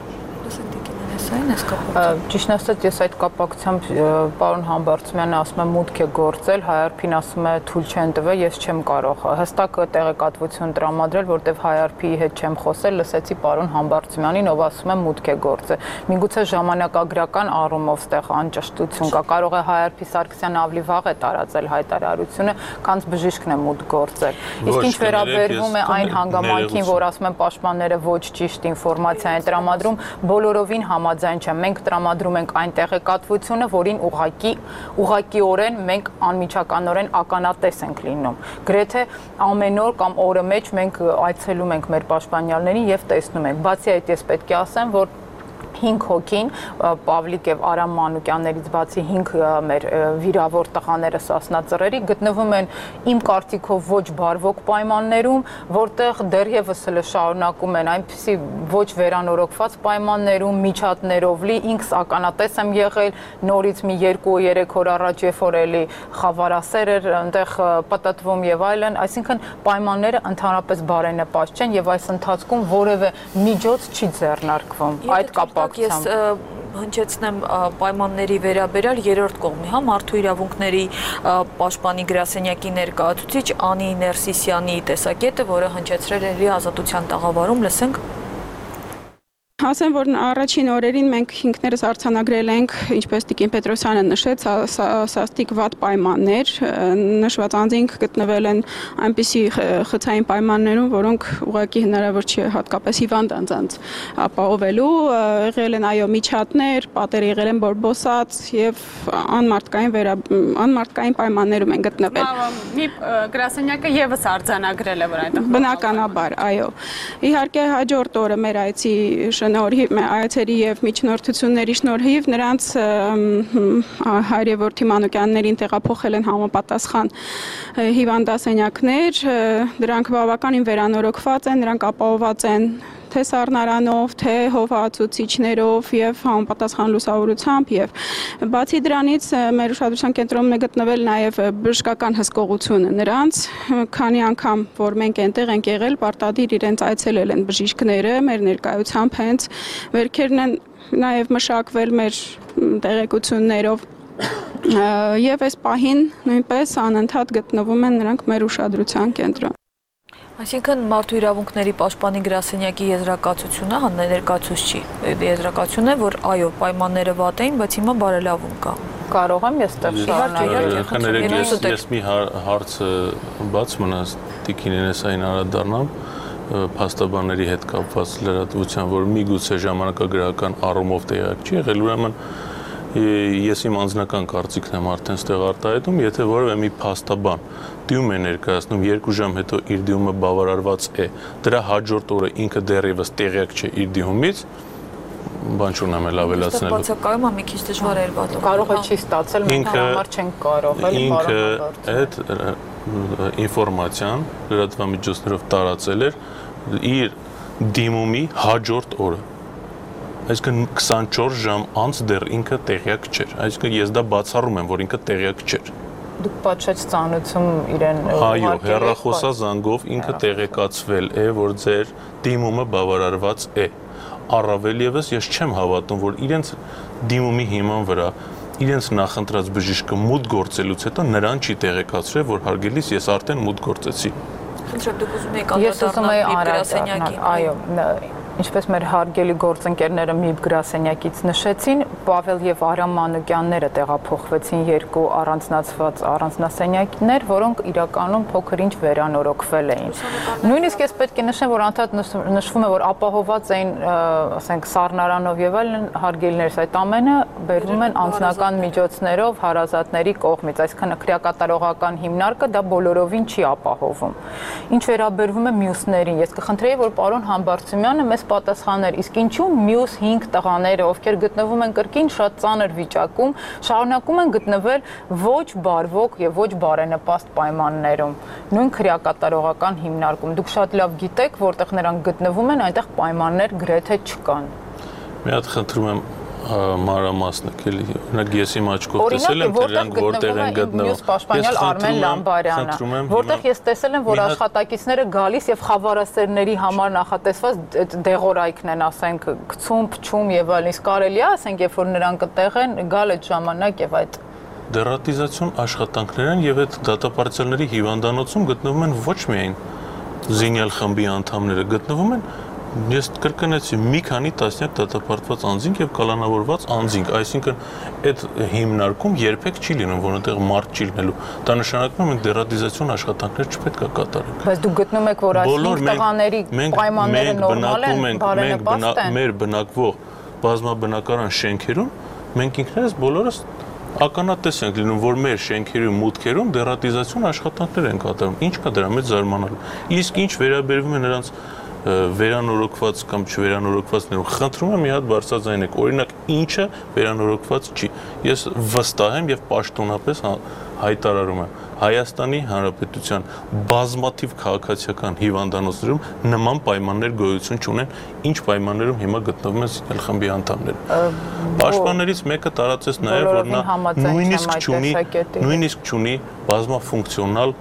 Ճիշտ ասած, ես այդ կապակցությամբ պարոն Համբարձումյանը ասում է մուտք է գործել, Հայարփին ասում է թույլ չեն տվել, ես չեմ կարող հստակ տեղեկատվություն տրամադրել, որտեվ Հայարփի հետ չեմ խոսել, լսեցի պարոն Համբարձումյանին, ով ասում է մուտք է գործել։ Միգուցե ժամանակագրական առումով ստեղ անճշտություն կա, կարող է Հայարփի Սարգսյանը ավելի վաղ է տարածել հայտարարությունը, քան բժիշկն է մուտք գործել։ Իսկ ինչ վերաբերվում է այն հանգամանքին, որ ասում են պաշտպանները ոչ ճիշտ ինֆորմացիա են տրամադրում, բոլորովին համաձայն չեմ։ Մենք տրամադրում ենք այն տեղեկատվությունը, որին ուղղակի ուղղակիորեն մենք անմիջականորեն ականատես ենք լինում։ Գրեթե ամեն օր կամ օրը մեջ մենք այցելում ենք մեր պաշտպանյալներին եւ տեսնում ենք։ Բացի այդ, ես պետք է ասեմ, որ հինգ հոգին, Պավլիկ եւ Արամ Մանուկյաններից բացի հինգ մեր վիրավոր տղաները Սասնա ծռերի գտնվում են իմ կարծիքով ոչ բարվոք պայմաններում, որտեղ դեռևս հələ շարունակում են այնպիսի ոչ վերանորոգված պայմաններում, միջատներով լի, ինքս ականատես եմ եղել նորից մի երկու երեք օր առաջ, երբ որ էլի խավարասեր էր այնտեղ պատտվում եւ այլն, այսինքն պայմանները ընդհանրապես բարենպաստ չեն եւ այս ընթացքում որևէ միջոց չի ձեռնարկվում այդ կապակցությամբ։ Հնչեցնեմ պայմանների վերաբերյալ երրորդ կողմի, հա, մարդու իրավունքների պաշտպանի գրասենյակի ներկայացուցիչ Անի Ներսիսյանի տեսակետը, որը հնչեցրել է ազատության տաղավարում, լսենք։ Ասեմ, որ առաջին օրերին մենք ինքներս արձանագրել ենք, ինչպես Տիկին Պետրոսյանը նշեց, սաստիկ վատ պայմաններ, նշված անձինք գտնվել են այնպիսի խցային պայմաններում, որոնք ուղղակի հնարավոր չի հատկապես հիվանդ անձանց ապահովելու, եղել են այո միջատներ, պատերը եղել են բորբոսած եւ անմարդկային վերա անմարդկային պայմաններում են գտնվել։ Մի գրասենյակը եւս արձանագրել է, որ այնտեղ բնականաբար, այո։ Իհարկե հաջորդ օրը մեր այցի շնորհիվ այցերի եւ միջնորդությունների շնորհիվ նրանց հայրեվորդի Մանուկյաններին տեղափոխել են համապատասխան հիվանդասենյակներ, դրանք բավականին վերանորոգված են, նրանք ապահովված են թե սառնարանով, թե հովհացուցիչներով եւ համապատասխան լուսավորությամբ եւ բացի դրանից մեր ուշադրության կենտրոնում է գտնվել նաեւ բժշկական հսկողությունը նրանց, քանի անգամ որ մենք այնտեղ ենք եղել, պարտադիր իրենց այցելել են բժիշկները մեր ներկայությամբ հենց վերքերն են նաեւ մշակվել մեր տեղեկություններով եւ այս պահին նույնպես անընդհատ գտնվում են նրանք մեր ուշադրության կենտրոնում։ Այսինքն մարդու իրավունքների պաշտպանի գրասենյակի եզրակացությունը հա ներկայացուցչի եզրակացությունն է, որ այո, պայմանները վատ էին, բայց հիմա բարելավում կա։ Կարող եմ ես տեղ շարունակել։ Կներեք, ես մի հարցը բաց մնաց Տիկին Էնեսային անդրադառնամ փաստաբանների հետ կապված լրատվության, որ միգուցե ժամանակագրական առումով տեղյակ չի եղել, ուրեմն ես իմ անձնական կարծիքն եմ արդեն ստեղ արտահայտում, եթե որևէ մի փաստաբան դիում է ներկայացնում երկու ժամ հետո իր դիումը բավարարված է, դրա հաջորդ օրը ինքը դեռևս տեղյակ չէ իր դիումից, բան չունեմ էլ ավելացնելու։ Բացակայում է մի քիչ դժվար էր բացել։ Կարող է չի ստացել, մենք համար չենք կարող, էլի ինքը այդ ինֆորմացիան լրատվամիջոցներով տարածել էր իր դիմումի հաջորդ օրը։ Այսինքն քսանչորս ժամ անց դեռ ինքը տեղյակ չէր։ Այսինքն ես դա բացառում եմ, որ ինքը տեղյակ չէր։ Դուք պատշաճ ծանոթում իրեն այո, հեռախոսազանգով ինքը տեղեկացվել է, որ ձեր դիմումը բավարարված է։ Առավել եւս ես չեմ հավատում, որ իրենց դիմումի հիման վրա իրենց նախընտրած բժիշկը մուտք գործելուց հետո նրան չի տեղեկացրել, որ հարգելիս ես արդեն մուտք գործեցի։ Ինչու դուք ուզում եք անդրադառնալ գրասենյակին։ Այո, ինչպես մեր հարգելի գործընկերները ՄԻԲ գրասենյակից նշեցին, Պավել եւ Արամ Մանուկյանները տեղափոխվեցին երկու առանձնացված առանձնասենյակներ, որոնք իրականում փոքր-ինչ վերանորոգվել էին։ Նույնիսկ ես պետք է նշեմ, որ անդադ նշվում է, որ ապահովված էին, ասենք, սառնարանով եւ այլն հարգելիներս, այդ ամենը բերվում են անձնական միջոցներով հարազատների կողմից, այսինքն քրեակատարողական հիմնարկը դա բոլորովին չի ապահովում։ Ինչ վերաբերվում է մյուսներին, ես կխնդրեի, որ պարոն Համբարձումյանը մեզ պատասխաներ, իսկ ինչու մյուս հինգ տղաները, ովքեր գտնվում են կրկին շատ ծանր վիճակում, շարունակում են գտնվել ոչ բարվոք եւ ոչ բարենպաստ պայմաններում, նույն քրեակատարողական հիմնարկում։ Դուք շատ լավ գիտեք, որտեղ նրանք գտնվում են, այնտեղ պայմաններ գրեթե չկան։ Մի հատ խնդրում եմ մանրամասնիկ էլի, օրինակ ես իմ աչքով տեսել եմ, թե նրանք որտեղ են գտնվում։ Մյուս պաշտպանյալ Արմեն Լամբարյանը, որտեղ ես տեսել եմ, որ աշխատակիցները գալիս եւ խավարասերների համար նախատեսված դեղորայքն են, ասենք, գցում, փչում եւ այլն, իսկ կարելի է, ասենք, երբ որ նրանք այդտեղ են, գալ այդ ժամանակ եւ այդ դերատիզացիոն աշխատանքներ են եւ այդ դատապարտյալների հիվանդանոցում գտնվում են ոչ միայն զինյալ խմբի անդամները, գտնվում են Ես կրկնեցի մի քանի տասնյակ դատապարտված անձինք եւ կալանավորված անձինք, այսինքն այդ հիմնարկում երբեք չի լինում, որ այնտեղ մարդ չի լինելու։ Դա նշանակում է մենք դերատիզացիոն աշխատանքներ չպետք է կատարենք։ Բայց դուք գտնում եք, որ այս տղաների պայմանները նորմալ են, բարենպաստ են։ Մեր բնակվող բազմաբնակարան շենքերում մենք ինքներս բոլորս ականատես ենք լինում, որ մեր շենքերի մուտքերում դերատիզացիոն աշխատանքներ են կատարում։ Ինչ կա դրա մեջ զարմանալու։ Իսկ ինչ վերաբերվում է նրանց վերանորոգված կամ չվերանորոգվածներում խնդրում եմ մի հատ բարձրաձայնեք, օրինակ ինչը վերանորոգված չի։ Ես վստահ եմ եւ պաշտոնապես հայտարարում եմ Հայաստանի Հանրապետության բազմաթիվ քաղաքացիական հիվանդանոցներում նման պայմաններ գոյություն չունեն, ինչ պայմաններում հիմա գտնվում են զինյալ խմբի անդամները։ Պաշտպաններից մեկը տարածեց նաեւ, որ նա նույնիսկ չունի, նույնիսկ չունի բազմաֆունկցիոնալ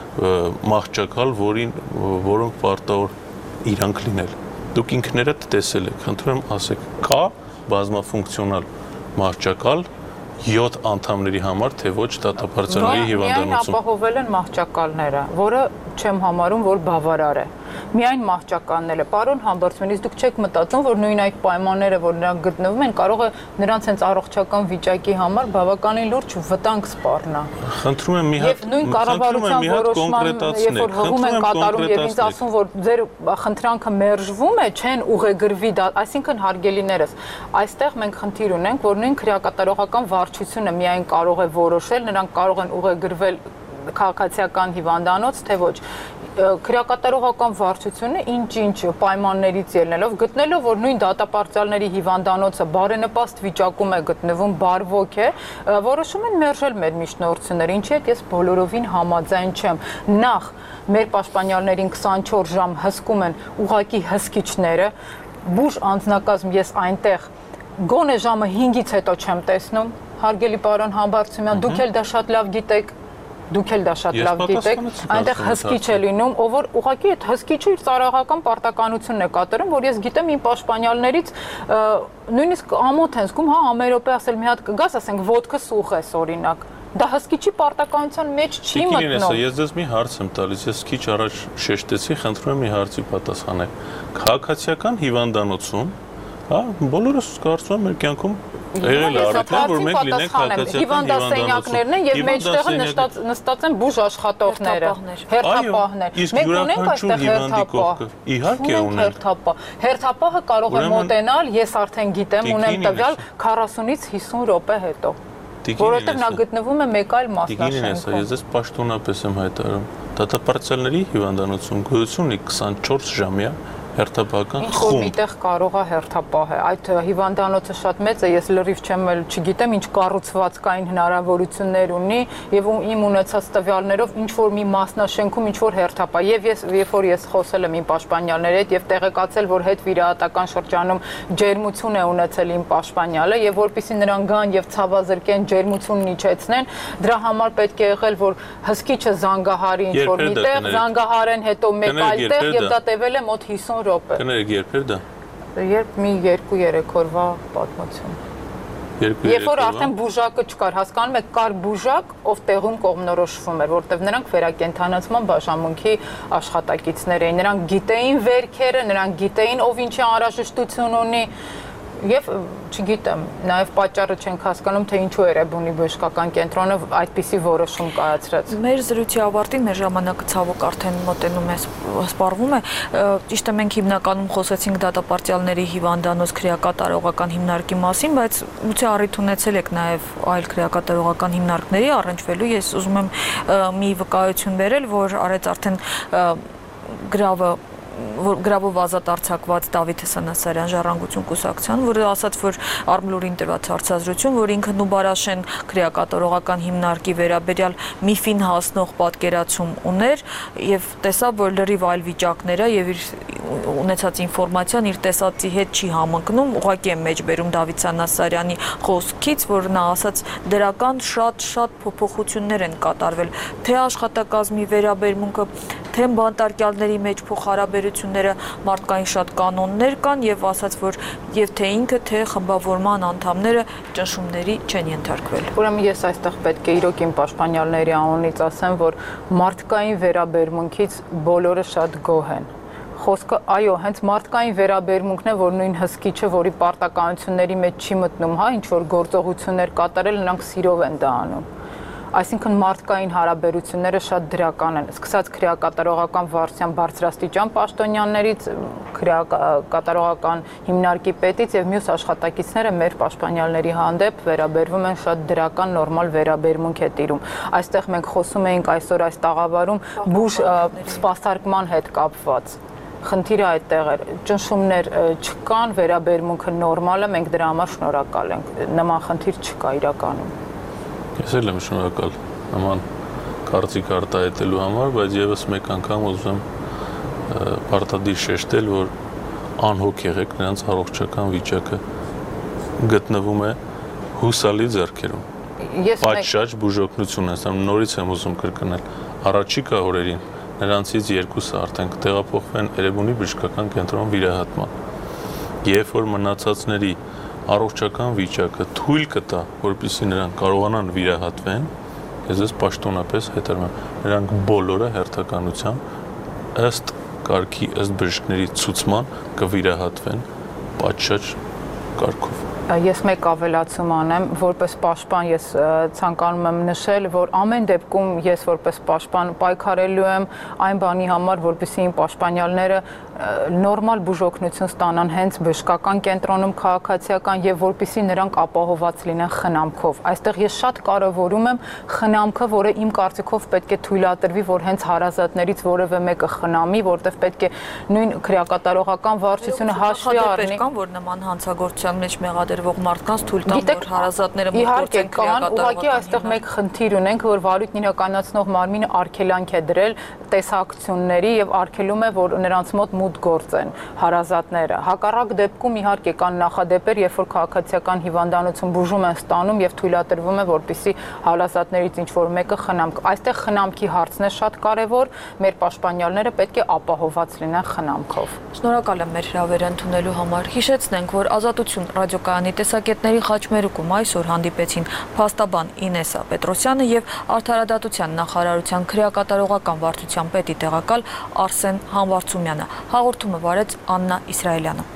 մահճակալ, որին որոնք պարտավոր իրանք լինել։ Դուք ինքներդ տեսել եք, խնդրում եմ ասեք, կա բազմաֆունկցիոնալ մահճակալ յոթ անդամների համար, թե ոչ դատապարտյալների հիվանդանոցում։ Միայն ապահովել են մահճակալները, որը չեմ համարում, որ բավարար է։ Միայն մահճակալները, պարոն Համբարձումից դուք չեք մտածում, որ նույն այդ պայմանները, որ նրանք գտնվում են, կարող է նրանց հենց առողջական վիճակի համար բավականին լուրջ վտանգ սպառնա։ Խնդրում եմ մի հատ, եւ նույն կառավարության որոշման, երբ որ հղում են կատարում եւ ինձ ասում, որ ձեր խնդրանքը մերժվում է, չեն ուղեգրվի դա, այսինքն հարգելիներս, այստեղ մենք խնդիր ունենք, որ նույն քրեակատարողական վարչությունը միայն կարող է որոշել, նրանք կարող են ուղեգրվել քաղաքացիական հիվանդանոց, թե ոչ։ Քրեակատարողական վարչությունը ինչ-ինչ պայմաններից ելնելով, գտնելով, որ նույն դատապարտյալների հիվանդանոցը բարենպաստ վիճակում է գտնվում, բարվոք է, որոշում են մերժել մեր միջնորդությունները, ինչի հետ ես բոլորովին համաձայն չեմ։ Նախ մեր պաշտպանյալներին քսանչորս ժամ հսկում են ուղակի հսկիչները, բուժ անձնակազմ ես այնտեղ գոնե ժամը հինգից հետո չեմ տեսնում, հարգելի պարոն Համբարձումյան, դուք էլ դա շատ լավ գիտեք, դուք էլ դա շատ լավ գիտեք, այնտեղ հսկիչ է լինում, ով որ ուղղակի այդ հսկիչը իր ծառայական պարտականությունն է կատարում, որ ես գիտեմ իմ պաշտպանյալներից նույնիսկ ամոթ են զգում, հա, ամերոպե ասել մի հատ կգաս, ասենք ոդկը սուխ ես օրինակ։ Դա հսկիչի պարտականության մեջ չի մտնում։ Ես դες մի հարց եմ տալիս, ես քիչ առաջ շեշտեցի, խնդրում եմ մի հարցի պատասխանեք։ Քաղաքացիական հիվանդանոցում, հա, բոլորս կարծում եմ մեր կյանքում եղել է առիթներ, որ մենք լինենք քաղաքացիական հիվանդասենյակներն են եւ մեջտեղը նստած են բուժ աշխատողները, հերթապահներ։ Մենք ունենք այստեղ հերթապահ։ Իհարկե ունենք։ Հերթապահ։ Հերթապահը կարող է մոտենալ, ես արդեն գիտեմ, ունեմ տվյալ քառասունից հիսուն րոպե հետո։ Որովհետեւ նա գտնվում է մեկ այլ մասնաշենքում։ Ես ես պաշտոնապես եմ հայտարարում, դատապարտյալների հիվանդանոցում գոյություն ունի քսանչորս ժամյա հերթապահական խումբ։ Ինչ-որ միտեղ կարող է հերթապահ է։ Այդ հիվանդանոցը շատ մեծ է, ես լրիվ չեմ, չգիտեմ ինչ կառուցվածքային հնարավորություններ ունի եւ իմ ունեցած տվյալներով ինչ որ մի մասնաշենքում ինչ որ հերթապահ։ Եվ ես երբ որ ես խոսել եմ իմ պաշտպանյալների հետ եւ տեղեկացել, որ հետ վիրահատական շրջանում ջերմություն է ունեցել իմ պաշտպանյալը եւ որpիսի նրան գան եւ ցավազրկեն ջերմությունն իջեցնեն, դրա համար պետք է եղել, որ հսկիչը զանգահարի ինչ որ միտեղ, զանգահարեն հետո մեկ այլ տեղ եւ դա տևել է մոտ հիսուն րոպե։ Կներեք, երբ էր դա։ Երբ մի երկու երեք օրվա պատմություն։ Երբ որ արդեն բուժակը չկար, հասկանում եք, կար բուժակ, ով տեղում կողմնորոշվում էր, որտեղ նրանք վերակենդանացման բաժանմունքի աշխատակիցներ էին, նրանք գիտեին վերքերը, նրանք գիտեին ով ինչի անհրաժեշտություն ունի, եւ չգիտեմ, նաեւ պատճառը չենք հասկանում, թե ինչու Էրեբունի բժշկական կենտրոնը այդպիսի որոշում կայացրեց։ Մեր զրույցի ավարտին մեր ժամանակը ցավոք արդեն մոտենում է, սպառվում է։ Ճիշտ է, մենք հիմնականում խոսեցինք դատապարտյալների հիվանդանոց քրեակատարողական հիմնարկի մասին, բայց ուցե առիթ ունեցել եք նաեւ այլ քրեակատարողական հիմնարկների առնչվելու։ Ես ուզում եմ մի վկայություն բերել, որ արեց արդեն գրավը գրավով ազատ արձակված Դավիթ Սանասարյան Ժառանգություն կուսակցության, որը ասաց, որ Արմլուրին տրված հարցազրույցում, որ ինքը Նուբարաշեն քրեակատարողական հիմնարկի վերաբերյալ միֆին հասնող պատկերացում ուներ եւ տեսավ, որ լրիվ այլ վիճակները եւ իր ունեցած ինֆորմացիան իր տեսածի հետ չի համընկնում, ուղղակի է մեջբերում Դավիթ Սանասարյանի խոսքից, որ նա ասաց դրական շատ-շատ փոփոխություններ են կատարվել, թե աշխատակազմի վերաբերմունքը, թե բանտարկյալների մեջ փոխհարաբերությունները, մարդկային շատ կանոններ կան եւ ասաց, որ եւ թե ինքը, թե խմբավորման անդամները ճնշումների չեն ենթարկվել։ Ուրեմն ես այստեղ պետք է իրոք իմ պաշտպանյալների անունից ասեմ, որ մարդկային վերաբերմունքից բոլորը շատ գոհ են։ Խոսքը, այո, հենց մարդկային վերաբերմունքն է, որ նույն հսկիչը, որի պարտականությունների մեջ չի մտնում, հա, ինչ որ գործողություններ կատարել, նրանք սիրով են դա անում։ Այսինքն մարդկային հարաբերությունները շատ դրական են, սկսած քրեակատարողական վարչության բարձրաստիճան պաշտոնյաներից, քրեակատարողական հիմնարկի պետից եւ մյուս աշխատակիցները մեր պաշտպանյալների հանդեպ վերաբերվում են շատ դրական նորմալ վերաբերմունք է տիրում։ Այստեղ մենք խոսում էինք այսօր այս տաղավարում բուժ սպասարկման հետ կապված։ խնդիրը այդտեղ էր։ Ճնշումներ չկան, վերաբերմունքը նորմալ է, մենք դրա համար շնորհակալ ենք։ Նման խնդիր չկա իրականում։ Ես էլ եմ շնորհակալ նման կարծիք արտահայտելու համար, բայց եւս մեկ անգամ ուզում եմ պարտադիր շեշտել, որ անհոգ եղեք, նրանց առողջական վիճակը գտնվում է հուսալի ձեռքերում։ Պատշաճ բուժօգնություն եմ, նորից եմ ուզում կրկնել, առաջիկա օրերին նրանցից երկուսը արդեն կտեղափոխվեն Էրեբունի բժշկական կենտրոն վիրահատման։ Երբ որ մնացածների առողջական վիճակը թույլ կտա, որպեսզի նրանք կարողանան վիրահատվեն, ես ես պաշտոնապես հայտարարում եմ, նրանք բոլորը հերթականության ըստ կարգի, ըստ բժիշկների ցուցման կվիրահատվեն պատշաճ կարգով։ Ես մեկ ավելացում անեմ, որպես պաշտպան ես ցանկանում եմ նշել, որ ամեն դեպքում ես որպես պաշտպան պայքարելու եմ այն բանի համար, որպեսզի իմ պաշտպանյալները նորմալ բուժօգնություն ստանան հենց բժշկական կենտրոնում քաղաքացիական եւ որպեսզի նրանք ապահովված լինեն խնամքով։ Այստեղ ես շատ կարևորում եմ խնամքը, որը իմ կարծիքով պետք է թույլատրվի, որ հենց հարազատներից որևէ մեկը խնամի, որտեղ պետք է նույն քրեակատարողական վարչությունը հաշվի առնի, որ նման հանցագործության մեջ մեղադրվող մարդկանց թույլ տան, որ հարազատները մտածեն քրեակատարողական։ Ուղղակի այստեղ մեկ խնդիր ունենք, որ վարույթն իրականացնող մարմինը արգելանք է դրել տեսակցությունների եւ արգելում է, որ նրանց մոտ մուտք գործեն հարազատները։ Հակառակ դեպքում իհարկե կան նախադեպեր, երբ որ քաղաքացիական հիվանդանոցում բուժում են ստանում եւ թույլատրվում է, որպեսզի հարազատներից ինչ որ մեկը խնամք։ Այստեղ խնամքի հարցն է շատ կարեւոր, մեր պաշտպանյալները պետք է ապահովված լինեն խնամքով։ Շնորհակալ եմ մեր հրավերը ընդունելու համար։ Հիշեցնենք, որ Ազատություն ռադիոկայանի տեսակետների խաչմերուկում այսօր հանդիպեցին փաստաբան Ինեսա Պետրոսյանը եւ Արդարադատության նախարարության քրեակատարողական վարչության պետի տեղակալ Արսեն Հանվարդցումյանը։ Հաղորդումը վարեց Աննա Իսրայելյանը։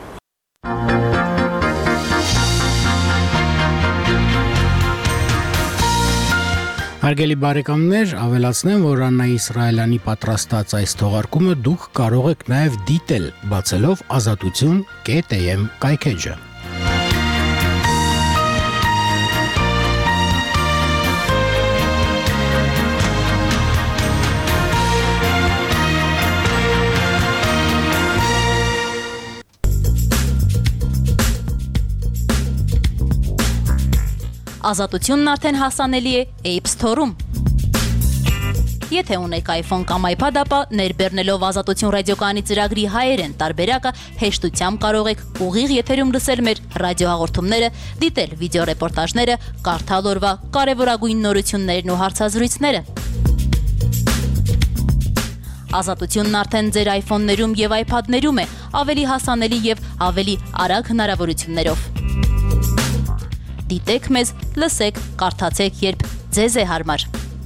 Հարգելի բարեկամներ, ավելացնեմ, որ Աննա Իսրայելյանի պատրաստած այս թողարկումը դուք կարող եք նաև դիտել, բացելով ազատություն կետ էմ կայքեջը։ Ազատությունն արդեն հասանելի է App Store-ում։ Եթե ունեք iPhone կամ iPad, ապա ներբեռնելով Ազատություն ռադիոկայանի ծրագրի հայերեն տարբերակը հեշտությամբ կարող եք ուղիղ եթերում լսել մեր ռադիոհաղորդումները, դիտել վիդեոռեպորտաժները, կարդալ օրվա կարևորագույն նորություններն ու հարցազրույցները։ Ազատությունն արդեն ձեր iPhone-ներում եւ iPad-ներում է, ավելի հասանելի եւ ավելի արագ հնարավորություններով։ Դիտեք մեզ, լսեք, կարդացեք, երբ ձեզ է հարմար։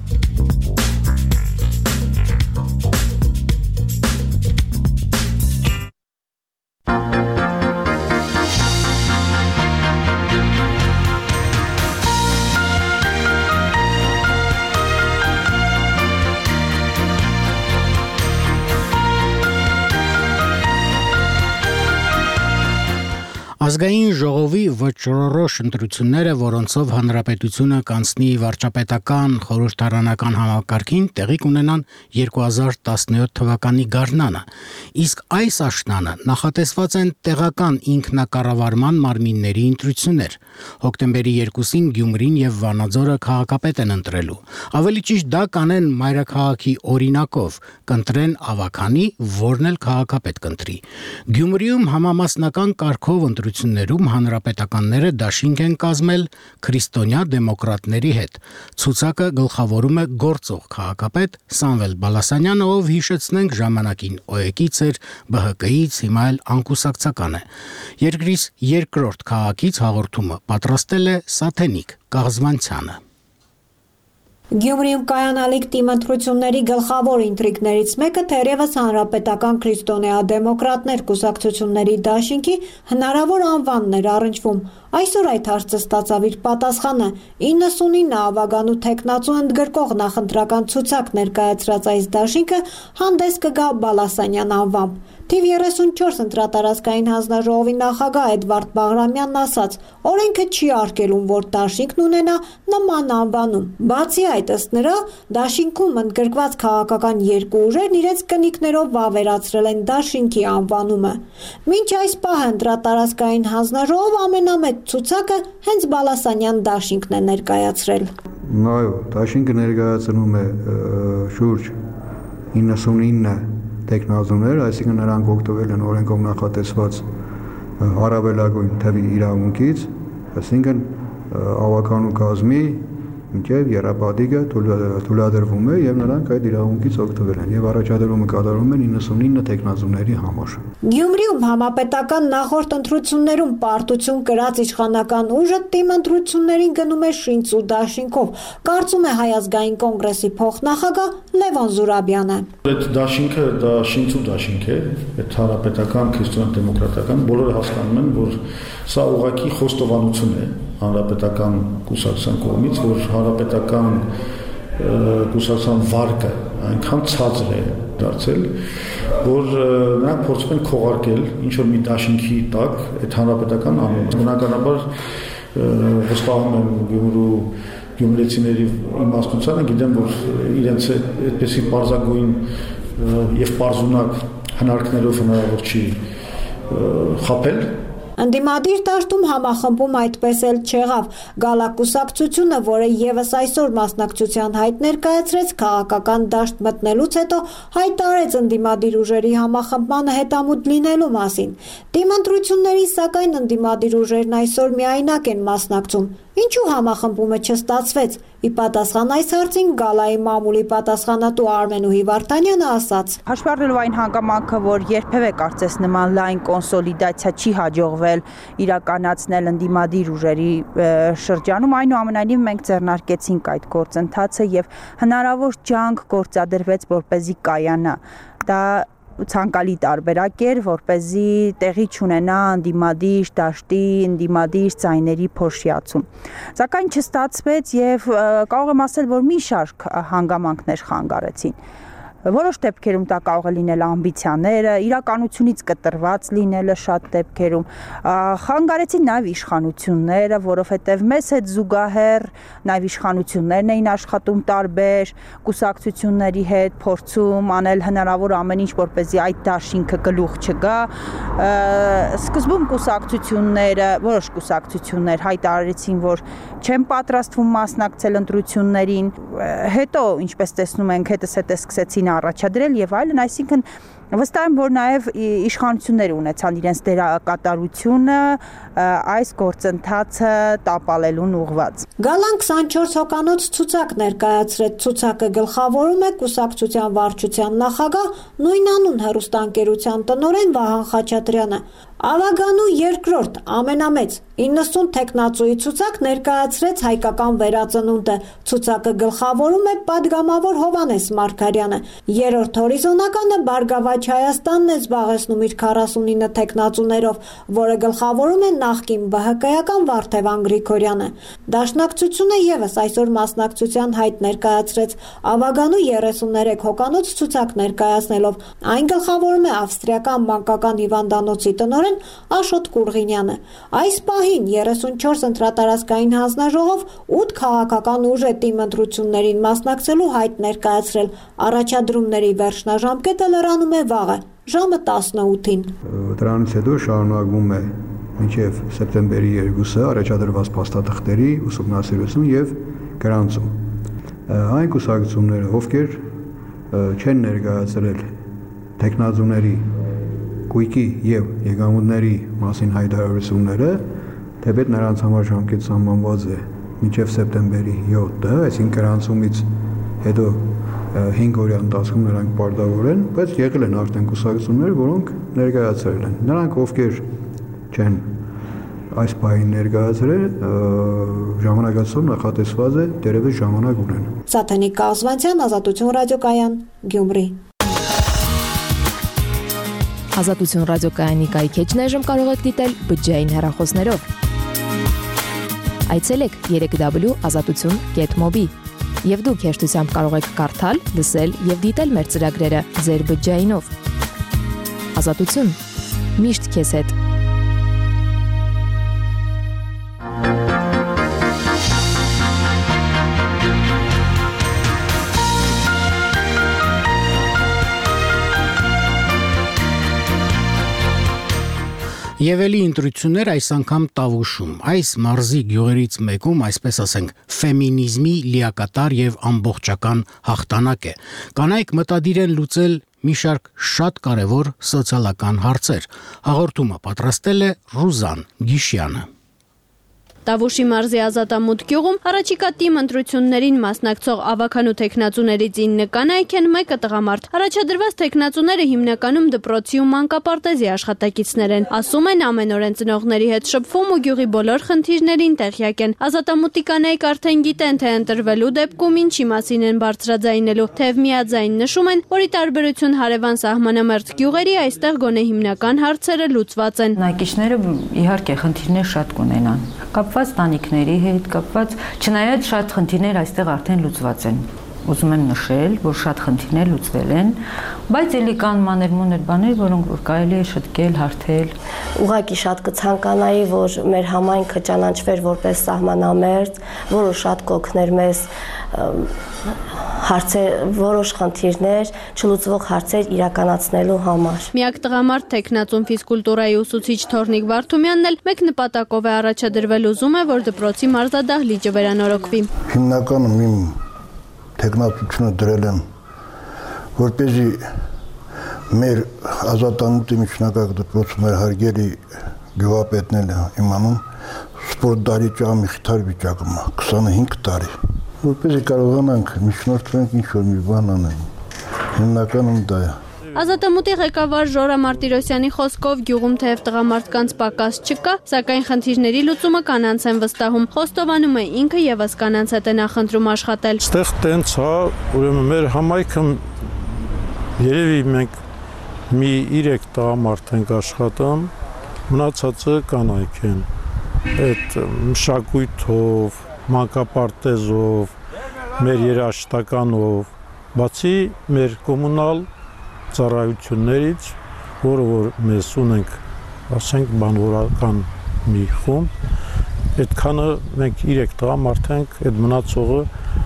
Ազգային ժողովի վճռորոշ ընտրությունները, որոնցով հանրապետությունը կանցնի վարչապետական խորհրդարանական համակարգին, տեղի կունենան երկու հազար տասնյոթ թվականի գարնանը, իսկ այս աշնանը նախատեսված են տեղական ինքնակառավարման մարմինների ընտրություններ։ Հոկտեմբերի երկուսին Գյումրին եւ Վանաձորը քաղաքապետ են ընտրելու։ Ավելի ճիշտ դա կանեն մայրաքաղաքի օրինակով, կընտրեն ավագանի, որն էլ քաղաքապետ կընտրի։ Գյումրիում համամասնական կարգով ընտրություններում հանրապետականները դաշինք են կազմել քրիստոնյա դեմոկրատների հետ։ Ցուցակը գլխավորում է գործող քաղաքապետ Սամվել Բալասանյանը, ով հիշեցնենք ժամանակին օեկից էր, бэ հ կից, հիմա էլ անկուսակցական է։ Երկրիս երկրորդ քաղաքից հաղորդումը պատրաստել է Սաթենիկ Կաղզվանցյանը։ Գյումրիում կայանալիք տիմընտրությունների գլխավոր ինտրիգներից մեկը թերևս հանրապետական քրիստոնեա-դեմոկրատներ կուսակցությունների դաշինքի հնարավոր անվանն էր առնչվում։ Այսօր այդ հարցը ստացավ իր պատասխանը։ իննսունինը ավագանու թեկնածու ընդգրկող նախընտրական ցուցակ ներկայացրած այս դաշինքը հանդես կգա Բալասանյան անվամբ։ Թիվ երեսունչորս ընտրատարածքային հանձնաժողովի նախագահ Էդվարդ Բաղրամյանն ասաց. օրենքը չի արգելում, որ դաշինքն ունենա նման անվանում։ Բացի այդ, ըստ նրա, դաշինքում ընդգրկված քաղաքական երկու ուժերն իրենց կնիքներով վավերացրել են դաշինքի անվանումը։ Մինչ այս պահը ընտրատարածքային հանձնաժողով ամենամեծ ցուցակը հենց Բալասանյան դաշինքն է ներկայացրել։ Այո, դաշինքը ներկայացնում է շուրջ իննսունինը տեխնազուներ, այսինքն նրանք օգտվել են օրենքով նախատեսված առավելագույն թվի իրավունքից, այսինքն ավականու կազմի մինչև եռապատիկը թույլատրվում է եւ նրանք այդ իրավունքից օգտվել են եւ առաջադրումը կատարում են իննսունինը տեխնազուների համար։ Գյումրիում համապետական նախորդ ընտրություններում պարտություն կրած իշխանական ուժը թիմ ընտրություններին գնում է շինծ ու դաշինքով, կարծում է Հայ ազգային կոնգրեսի փոխնախագահ Լևոն Զուրաբյանը։ Այդ դաշինքը դա շինծ ու դաշինք է, այդ հանրապետական քրիստոնեա-դեմոկրատական բոլորը հասկանում են, որ սա ուղղակի խոստովանություն է հանրապետական կուսակցության կողմից, որ հանրապետական կուսակցության վարկը այնքան ցածր է դարձել, որ նրանք փորձում են քողարկել ինչ որ մի դաշինքի տակ այդ հանրապետական անունը։ Բնականաբար վստահում եմ Գյումրու գյումրեցիների իմաստությունը, գիտեմ, որ իրենց այդպեսի պարզագույն եւ պարզունակ հնարքներով հնարավոր չի խաբել։ Ընդդիմադիր դաշտում համախմբում այդպես էլ չեղավ։ Գալակուսակցությունը, որը եւս այսօր մասնակցության հայտ ներկայացրեց, քաղաքական դաշտ մտնելուց հետո հայտարարեց ընդդիմադիր ուժերի համախմբմանը հետամուտ լինելու մասին։ Թիմ ընտրությունների, սակայն ընդդիմադիր ուժերն այսօր միայնակ են մասնակցում։ Ինչու համախմբումը չստացվեց։ Ի պատասխան այս հարցին Գալայի մամուլի պատասխանատու Արմենուհի Վարդանյանը ասաց. Հաշվի առնելով այն հանգամանքը, որ երբևէ կարծես նման լայն կոնսոլիդացիա չի հաջողվել իրականացնել ընդդիմադիր ուժերի շրջանում, այնուամենայնիվ մենք ձեռնարկեցինք այդ գործընթացը եւ հնարավոր ջանք գործադրվեց, որպեսզի կայանա։ Դա ցանկալի տարբերակ էր, որպեսզի տեղի չունենա ընդդիմադիր դաշտի, ընդդիմադիր ձայների փոշիացում։ Սակայն չստացվեց եւ կարող եմ ասել, որ մի շարք հանգամանքներ խանգարեցին։ Որոշ դեպքերում դա կարող է լինել ամբիցիաները, իրականությունից կտրված լինելը շատ դեպքերում, խանգարեցին նաև իշխանությունները, որովհետև մեզ հետ զուգահեռ նաև իշխանություններն էին աշխատում տարբեր կուսակցությունների հետ, փորձում անել հնարավոր ամեն ինչ, որպեսզի այդ դաշինքը գլուխ չգա։ Սկզբում կուսակցությունները, որոշ կուսակցություններ հայտարարեցին, որ չեն պատրաստվում մասնակցել ընտրություններին, հետո, ինչպես տեսնում ենք, հետզհետե սկսեցին առաջադրել եւ այլն, այսինքն վստահ եմ, որ նաև իշխանությունները ունեցան իրենց դերակատարությունը այս գործընթացը տապալելուն ուղղված։ Գալան քսանչորս հոկանոց ցուցակ ներկայացրեց, ցուցակը գլխավորում է կուսակցության վարչության նախագահ նույնանուն հեռուստաընկերության տնօրեն Վահան Խաչատրյանը։ Ավագանու երկրորդ ամենամեծ իննսուն տեխնացուի ցուցակ ներկայացրեց հայկական վերածնունդը։ Ցուցակը գլխավորում է падգամավոր Հովանես Մարգարյանը։ Երրորդ հորիզոնականը Բարգավաճ Հայաստանն է զբաղեցնում իր քառասունինը տեխնացուներով, որը գլխավորում է նախկին ԲՀԿ-ական Վարդևան Գրիգորյանը։ Դաշնակցությունը եւս այսօր մասնակցության հայտ ներկայացրեց Ավագանու երեսուններեք հոկանոց ցուցակ ներկայացնելով։ Այն գլխավորում է ավստրիական մանկական հիվանդանոցի տնօրեն Աշոտ Կուրղինյանը։ Այս պահին երեսունչորս ընտրատարածքային հանձնաժողով ութ քաղաքական ուժ է թիմ ընտրություններին մասնակցելու հայտ ներկայացրել։ Առաջադրումների վերջնաժամկետը լրանում է վաղը, ժամը տասնութին։ Դրանից հետո շարունակվում է մինչև սեպտեմբերի երկուսը առաջադրված փաստաթղթերի ուսումնասիրություն եւ գրանցում։ Այն կուսակցությունները, ովքեր չեն ներկայացրել տեխնազուների գույքի եւ եկամուտների մասին հայտարարությունները, թեպետ նրանց համար ժամկետ սահմանված է մինչև սեպտեմբերի յոթը, այսինքն գրանցումից հետո հինգ օրյա ընթացքում նրանք պարտավոր են, բայց եղել են արդեն կուսակցություններ, որոնք ներկայացրել են։ Նրանք, ովքեր չեն այս բային ներկայացրել, ժամանակացով նախատեսված է դերևս ժամանակ ունեն։ Սաթենիկ Կազվանցյան, Ազատություն ռադիոկայան, Գյումրի։ Ազատություն ռադիոկայանի կայքեջն այժմ կարող եք դիտել բջջային հեռախոսներով։ Այցելեք երեք w ազատություն կետ մոբի եւ դուք հեշտությամբ կարող եք կարդալ, լսել եւ դիտել մեր ծրագրերը ձեր բջջայինով։ Ազատություն։ Միշտ քեզ հետ։ Եվ էլի ընտրություններ այս անգամ Տավուշում, այս մարզի գյուղերից մեկում, այսպես ասենք, ֆեմինիզմի լիակատար եւ ամբողջական հաղթանակ է։ Կանայք մտադիր են լուծել մի շարք շատ կարևոր սոցիալական հարցեր։ Հաղորդումը պատրաստել է Ռուզան Գիշյանը։ Տավուշի մարզի Ազատամուտ գյուղում առաջիկա թիմ ընտրություններին մասնակցող ավագանու տեխնացուներից ինը կանայք են, մեկը տղամարդ։ Առաջադրված տեխնացուները հիմնականում դպրոցի ու մանկապարտեզի աշխատակիցներ են։ Ասում են ամեն օր են ծնողների հետ շփվում ու գյուղի բոլոր խնդիրներին տեղյակ են։ Ազատամուտի կանայք արդեն գիտեն, թե ընտրվելու դեպքում ինչի մասին են բարձրաձայնելու, թեև միաձայն նշում են, որ ի տարբերություն հարևան սահմանամերձ գյուղերի այստեղ գոնե հիմնական հարցերը լուծված են։ Նակիչները իհարկե խնդիրներ շատ կունենան։ Կապված տանիքների հետ, կապված, չնայած շատ խնդիրներ այստեղ արդեն լուծված են։ Ուզում եմ նշել, որ շատ խնդիրներ լուծվել են, բայց էլի կան մանր-մունր բաներ, որոնք որ կարելի է շտկել, հարթել։ Ուղղակի շատ կցանկանայի, որ մեր համայնքը ճանաչվեր որպես սահմանամերձ, որը շատ կօգներ մեզ հարցեր, որոշ խնդիրներ, չլուծվող հարցեր իրականացնելու համար։ Միակ տղամարդ տեխնացուն ֆիզկուլտուրայի ուսուցիչ Թորնիկ Վարդումյանն էլ մեկ նպատակով է առաջադրվել, ուզում է, որ դպրոցի մարզադահլիճը վերանորոգվի։ Հիմնականում իմ տեխնացությունը դրել եմ, որպեսզի մեր Ազատամուտի միջնակարգ դպրոցում մեր հարգելի գյուղապետներն իմանում սպորտ դահլիճը ամիխիթար վիճակում է, քսանհինգ տարի, որպեսզի կարողանանք միջնորդվենք ինչ-որ մի բան անենք, հիմնականում դա է։ Ազատամուտի ղեկավար Ժորա Մարտիրոսյանի խոսքով գյուղում թեև տղամարդկանց պակաս չկա, սակայն խնդիրների լուծումը կանանց են վստահում։ Խոստովանում է ինքը եւս կանանց հետ է նախընտրում աշխատել։ Այստեղ տենց է, ուրեմն մեր համայնքը երևի մենք մի երեք տղամարդ ենք աշխատում, մնացածը կանայք են։ Այդ մշակույթով, մանկապարտեզով, մեր երաժշտականով, բացի մեր կոմունալ ծառայություններից, որը որ մեզ ունենք, ասենք, բանվորական մի խումբ, այդքանը մենք երեք տղամարդ ենք, այդ մնացողը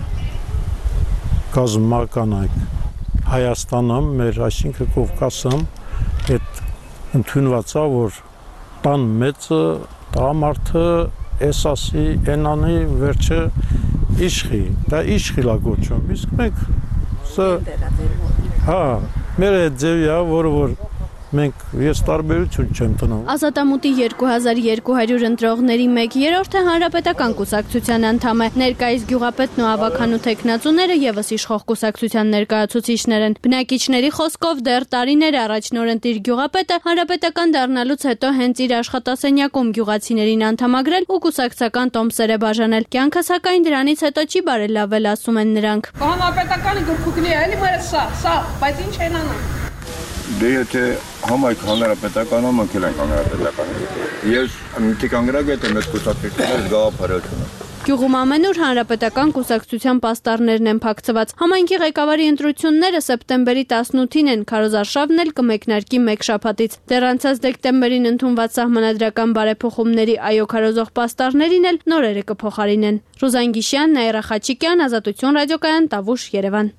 կազմականայք։ Հայաստանում մեր, այսինքն Կովկասում, այդ ընդունված է, որ տան մեծը տղամարդը էս ասի, են անի, վերջը իշխի, դա իշխի լա գոչում, իսկ մենք սա, հա, մեր այդ ձևի է, որը որ մենք ես տարբերություն չեմ տնում։ Ազատամուտի երկու հազար երկու հարյուր ընտրողների մեկ երրորդը հանրապետական կուսակցության անդամ է։ Ներկայիս գյուղապետն ու ավագանու տեխնացուները եւս իշխող կուսակցության ներկայացուցիչներ են։ Բնակիչների խոսքով դեռ տարիներ առաջ նորընտիր գյուղապետը հանրապետական դառնալուց հետո հենց իր աշխատասենյակում գյուղացիներին անդամագրել ու կուսակցական տոմսեր է բաժանել։ Կյանքը սակայն դրանից հետո չի բարելավել, ասում են նրանք։ Հանրապետականի գրքուկնի է, էլի մերը սա, սա, բայց ինչ են անում։ Դե եթե համայնք հանրապետականը մնքել ենք հանրապետականը։ Ես մի կանգրակ եմ այդ կուսակցությունից գաղափարությունը։ Գյուղում ամենուր հանրապետական կուսակցության պաստառներն են փակցված։ Համայնքի ղեկավարի ընտրությունները սեպտեմբերի տասնութին են, քարոզարշավն էլ կմեկնարկի մեկ շաբաթից։ Դեռ անցած դեկտեմբերին ընդունված սահմանադրական բարեփոխումների այո քարոզող պաստառներին էլ նորերը կփոխարինեն։ Ռուզան Գիշյան, Նաիրա Խաչիկյան, Ազատություն ռադիոկայան, Տավուշ, Երևան։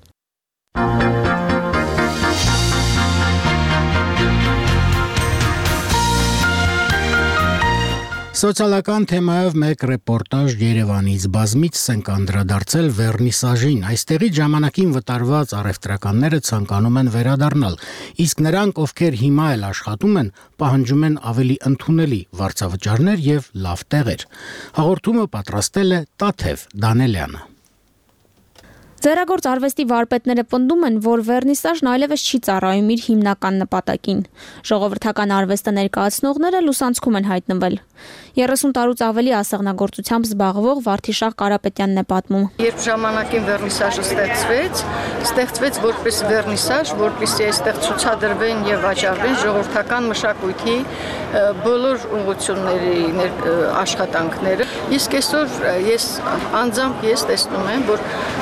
Սոցիալական թեմայով մեկ ռեպորտաժ Երևանից բազմից ենք անդրադարձել վերնիսաժին։ Այստեղի ժամանակին վտարված առևտրականները ցանկանում են վերադառնալ, իսկ նրանք, ովքեր հիմա էլ աշխատում են, պահանջում են ավելի ընդունելի վարձավճարներ եւ լավ տեղեր։ Հաղորդումը պատրաստել է Տաթև Դանելյանը։ Ձեռագործ արվեստի վարպետները պնդում են, որ վերնիսաժն այլևս չի ծառայում իր հիմնական նպատակին։ Ժողովրդական արվեստը ներկայացնողները լուսանցքում են հայտնվել։ երեսուն տարուց ավելի ասեղնագործությամբ զբաղվող Վարդիշահ Կարապետյանն է պատմում։ Երբ ժամանակին վերնիսաժը ստեղծվեց, ստեղծվեց որպես վերնիսաժ, որպեսզի այստեղ ցուցադրվեն եւ վաճառվեն ժողովրդական մշակույթի բոլոր ուղղությունների աշխատանքները։ Իսկ այսօր ես անձամբ ես տեսնում եմ, որ վերնիսաժ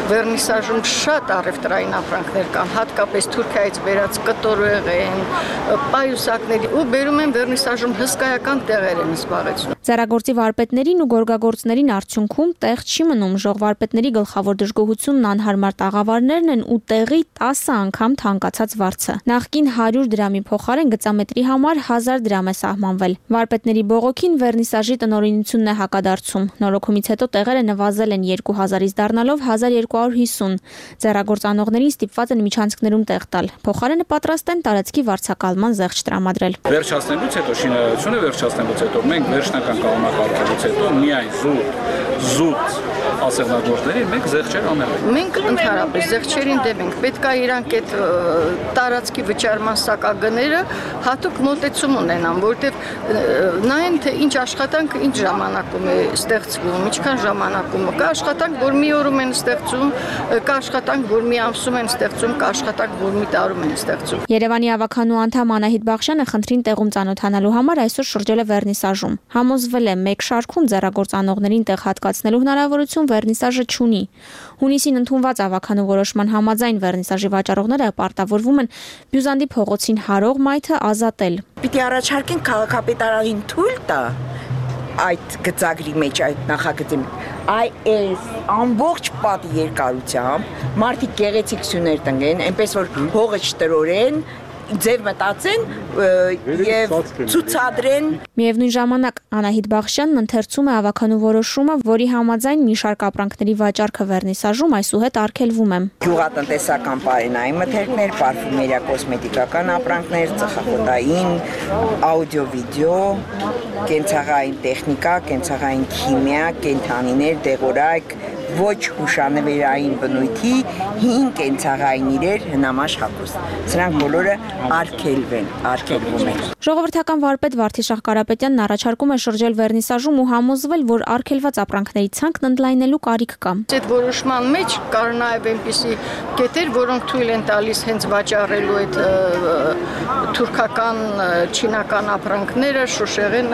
վերնիսաժում շատ առևտրային ապրանքներ կան, հատկապես Թուրքիայից բերած կտորեղեն, պայուսակների ու բերում են վերնիսաժում հսկայական տեղեր են զբաղեցնում։ Ձեռագործի վարպետներին ու գորգագործներին արդյունքում տեղ չի մնում, ժողվարպետների գլխավոր դժգոհությունն անհարմար տաղավարներն են ու տեղի տասը անգամ թանկացած վարձը։ Նախկին հարյուր դրամի փոխարեն գծամետրի համար հազար դրամ է սահմանվել։ Վարպետների բողոքին վերնիսաժի տնօրինությունն է հակադարձում։ Նորոգումից հետո տեղերը նվազել են երկու հազարից դառնալով հազար երկու հարյուր հիսուն։ Ձեռագործանողներին ստիպված են միջանցքներում տեղ տալ։ Փոխարենը պատրաստ են տարածքի վարձակալման զեղչ տրամադրել։ Վերջացնելուց հետո շինարարությունը վերջացնելուց հետո մենք վերջնական կանոնակարգելուց հետո միայն զուտ զուտ ասեղնագործների մենք զեղչեր անել ենք։ Մենք ընդհանրապես զեղչերին դեմ ենք։ Պետք է իրանք այդ տարածքի վճարման սակագները հատուկ մոտեցում ունենան, որտեղ նայեն թե ինչ աշխատանք ինչ ժամանակում է ստեղծվում, ինչքան ժամանակում կա աշխատանք, որ մի օրում են ստեղծում, կա աշխատանք, որ մի ամսում են ստեղծում, կա աշխատանք, որ մի տարում են ստեղծում։ Երևանի ավականու անդամ Անահիտ Բախշյանը խնդրին տեղում ծանոթանալու համար այսօր շրջել է վերնիսաժում։ Համոզվել է մեկ շարքում ձեռագործանողներին տեղ հատկացնելու հնարավորություն վերնիսաժը չունի։ Հունիսին ընդունված ավականու որոշման համաձայն վերնիսաժի վաճառողները պարտավորվում են Բյուզանդի փողոցին հարող մայթը ազատել։ Պիտի առաջարկեն քաղաքապետարանին թույլ տա այդ գծագրի մեջ այդ նախագծի այ այս ամբողջ պատի երկարությամբ մարդիկ գեղեցիկ սյուներ տնեն, այնպես որ հողը չտրորեն, ձև մտածեն եւ ցուցադրեն։ Միևնույն ժամանակ Անահիտ Բախշյանն ընթերցում է ավականու որոշումը, որի համաձայն մի շարք ապրանքների վաճառքը վերնիսաժում այսուհետ արգելվում է։ Գյուղատնտեսական պարենային մթերքներ, պարֆումերիա, կոսմետիկական ապրանքներ, ծխախոտային, աուդիո-վիդեո, կենցաղային տեխնիկա, կենցաղային քիմիա, կենթանիներ, դեղորայք, ոչ հուշանվերային բնույթի հին կենցաղային իրեր, հնամաշ հագուստ։ Սրանք բոլորը արգելվեն, արգելվում են։ Ժողովրդական վարպետ Վարդիշահ Կարապետյանն առաջարկում է շրջել վերնիսաժում ու համոզվել, որ արգելված ապրանքների ցանկն ընդլայնելու կարիք կա։ Այդ որոշման մեջ կար նաև այնպիսի կետեր, որոնք թույլ են տալիս հենց վաճառելու այդ թուրքական, չինական ապրանքները Շուշեղեն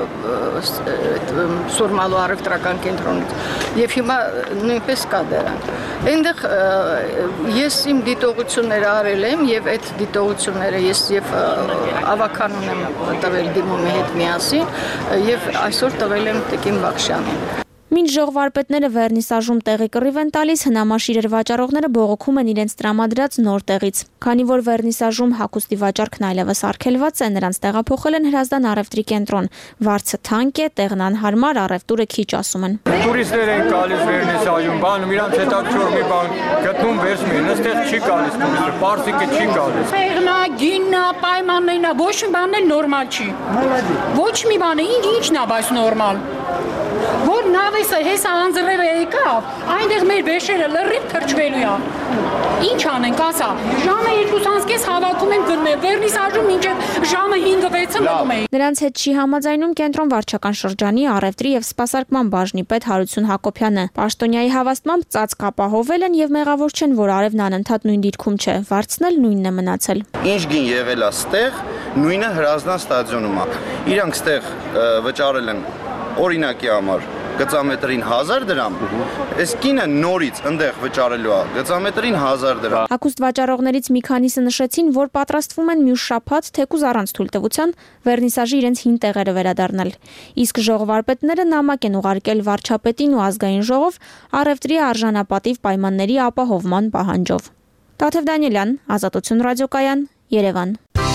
Սուրմալու առևտրական կենտրոնից։ Եվ հիմա նույնպես կա դրանք։ Այնտեղ ես իմ դիտողությունները արել եմ եւ այդ դիտողությունները ես եւ ավականուն եմ տվել դիմումի հետ միասին եւ այսօր տվել եմ Տիկին Բախշյանին։ Մինչ ժողվարպետները վերնիսաժում տեղի կռիվ են տալիս, հնամաշիրեր վաճառողները բողոքում են իրենց տրամադրած նոր տեղից։ Քանի որ վերնիսաժում հագուստի վաճառքն այլևս արգելված է, նրանց տեղափոխել են Հրազդան առևտրի կենտրոն։ Վարձը թանկ է, տեղն անհարմար, առևտուրը քիչ ասում են։ Տուրիստներ են գալիս վերնիսաժում, բանում իրանց հետաքրքրող մի բան գտնում վերցնում են, այստեղ չի գալիս տուրիստը, պարսիկը չի գալիս։ Տեղնա, գիննա, պայմաններնա, ոչ մի բան էլ նորմալ չի։ Ոչ մի բան, ինչ-ինչն է, բայց նորմալ։ Որ նավեսը հեսա անձրև է եկավ, այնտեղ մեր վեշերը լրիվ թրջվելու է։ Ինչ անենք, ասա, ժամը երկուսից կես հավաքում են գնել, վերնիսաժում մինչև ժամը հինգը վեցը մնում է։ Նրանց հետ չի համաձայնում կենտրոն վարչական շրջանի առևտրի եւ սպասարկման բաժնի պետ Հարություն Հակոբյանը։ Պաշտոնյայի հավաստմամբ ծածկ ապահովել են եւ մեղավոր չեն, որ արևն անընդհատ նույն դիրքում չէ, վարձնել նույնն է մնացել։ Ինչ գին եղել է ստեղ, նույնը Հրազդան ստադիոնում է։ Իրանք ստեղ վճարել են օրինակի համար գծամետրին հազար դրամ, այս կինը նորից ընդեղ վճարելու է գծամետրին հազար դրամ։ Հագուստ վաճառողներից մի քանիսը նշեցին, որ պատրաստվում են մյուս շաբաթ թեկուզ առանց թույլտվության վերնիսաժի իրենց հին տեղերը վերադառնալ։ Իսկ ժողովարպետները նամակ են ուղարկել վարչապետին ու ազգային ժողով առևտրի արժանապատիվ պայմանների ապահովման պահանջով։ Տաթև Դանիելյան, Ազատություն ռադիոկայան, Երևան։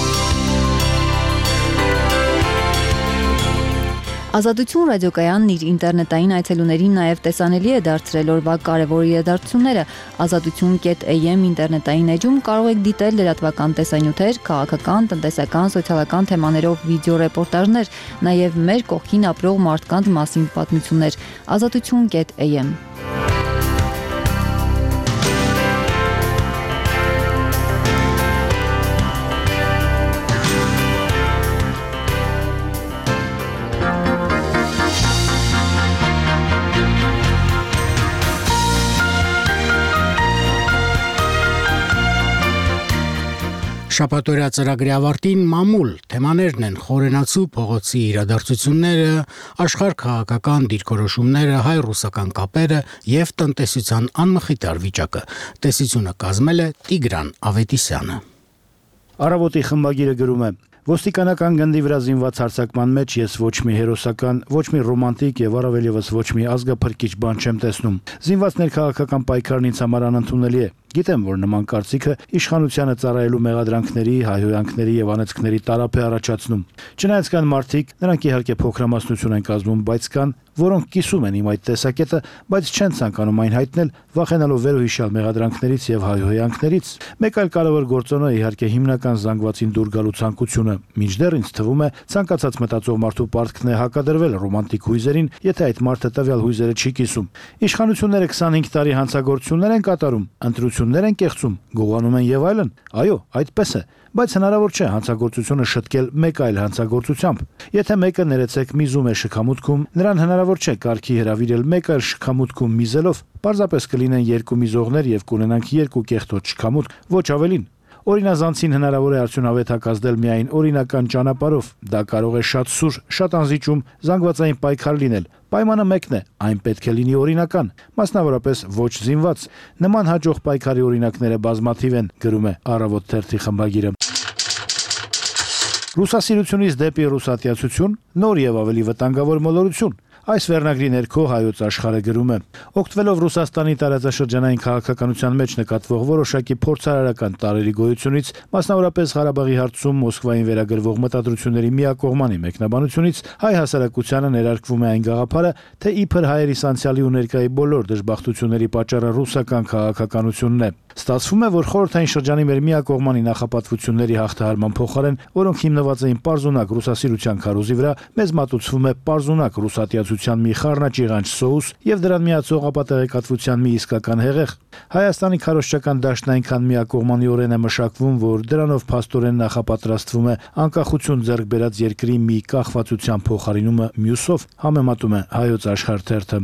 Ազատություն ռադիոկայանն իր ինտերնետային այցելուներին նաև տեսանելի է դարձրել օրվա կարևոր իրադարձությունները։ ազատություն կետ a m ինտերնետային էջում կարող եք դիտել լրատվական տեսանյութեր, քաղաքական, տնտեսական, սոցիալական թեմաներով վիդեո ռեպորտաժներ, նաև մեր կողքին ապրող մարդկանց մասին պատմություններ։ ազատություն կետ a m Շաբաթօրյա ծրագրի ավարտին մամուլ թեմաներն են խորենացու փողոցի իրադարձությունները, աշխարհ քաղաքական դիրքորոշումները, հայ-ռուսական կապերը եւ տնտեսության անմխիթար վիճակը։ Տեսությունը կազմել է Տիգրան Ավետիսյանը։ Առավոտի խմբագիրը գրում է. Ոստիկանական գնդի վրա զինված հարձակման մեջ ես ոչ մի հերոսական, ոչ մի ռոմանտիկ եւ առավել եւս ոչ մի ազգափրկիչ բան չեմ տեսնում։ Զինված ներքաղաքական պայքարն ինձ համար անընդունելի է։ Գիտեմ, որ նման կարծիքը իշխանությանը ծառայելու մեղադրանքների, հայհոյանքների եւ անեծքների տարափ է առաջացնում։ Չնայած կան մարդիկ, նրանք իհարկե փոքրամասնություն են կազմում, բայց կան, որոնք կիսում են իմ այդ տեսակետը, բայց չեն ցանկանում այն հայտնել, վախենալով վերոհիշյալ մեղադրանքներից եւ հայհոյանքներից։ Մեկ այլ կարևոր գործոնը իհարկե հիմնական զանգվածին դուր գալու ցանկությունը։ Մինչդեռ ինձ թվում է, ցանկացած մտածող մարդու պարտքն է հակադրվել ռոմանտիկ հույզերին, եթե այդ մարդը տվյալ հույզերը չի կիսում։ Իշխանությունները քսանհինգ տարի հանցագործություններ են կատարում, ընտրություններ են կեղծում, գողանում են եւ այլն։ Այո, այդպես է, բայց հնարավոր չէ հանցագործությունը շտկել մեկ այլ հանցագործությամբ։ Եթե մեկը ներեցեք միզում է շքամուտքում, նրան հնարավոր չէ կարգի հրավիրել մեկ այլ շքամուտքում միզելով, պարզապես կլինեն երկու միզողներ եւ կունենանք երկու կեղտոտ շքամուտք, ոչ ավելին։ Օրինազանցին հնարավոր է արդյունավետ հակազդել միայն օրինական ճանապարհով։ Դա կարող է շատ սուր, շատ անզիջում, զանգվածային պայքար լինել։ Պայմանը մեկն է, այն պետք է լինի օրինական, մասնավորապես ոչ զինված։ Նման հաջող պայքարի օրինակները բազմաթիվ են, գրում է Առավոտ թերթի խմբագիրը։ Ռուսասիրությունից դեպի ռուսատիացություն, նոր եւ ավելի վտանգավոր մոլորություն։ Այս վերնագրի ներքո հայոց աշխարհը գրում է. օգտվելով Ռուսաստանի տարածաշրջանային քաղաքականության մեջ նկատվող որոշակի փորձարարական տարերի գոյությունից, մասնավորապես Ղարաբաղի հարցում Մոսկվային վերագրվող մտադրությունների միակողմանի մեկնաբանությունից, հայ հասարակությանը ներարկվում է այն գաղափարը, թե իբր հայերի անցյալի ու ներկայի բոլոր դժբախտությունների պատճառը ռուսական քաղաքականությունն է։ Ստացվում է, որ խորհրդային շրջանի մեր միակողմանի նախապատվությունների հաղթահարման փոխարեն, որոնք հիմնված էին պարզունակ ռուսասիրության քարոզի վրա, մեզ մատուցվում է պարզունակ ռուսատիացության մի խառնաճիղանչ սոուս եւ դրան միացող ապատեղեկատվության մի իսկական հեղեղ։ Հայաստանի քարոզչական դաշտն այնքան միակողմանիորեն է մշակվում, որ դրանով փաստորեն նախապատրաստվում է անկախություն ձեռք բերած երկրի մի կախվածության փոխարինումը մյուսով, համեմատում է հայոց աշխարհ թերթը։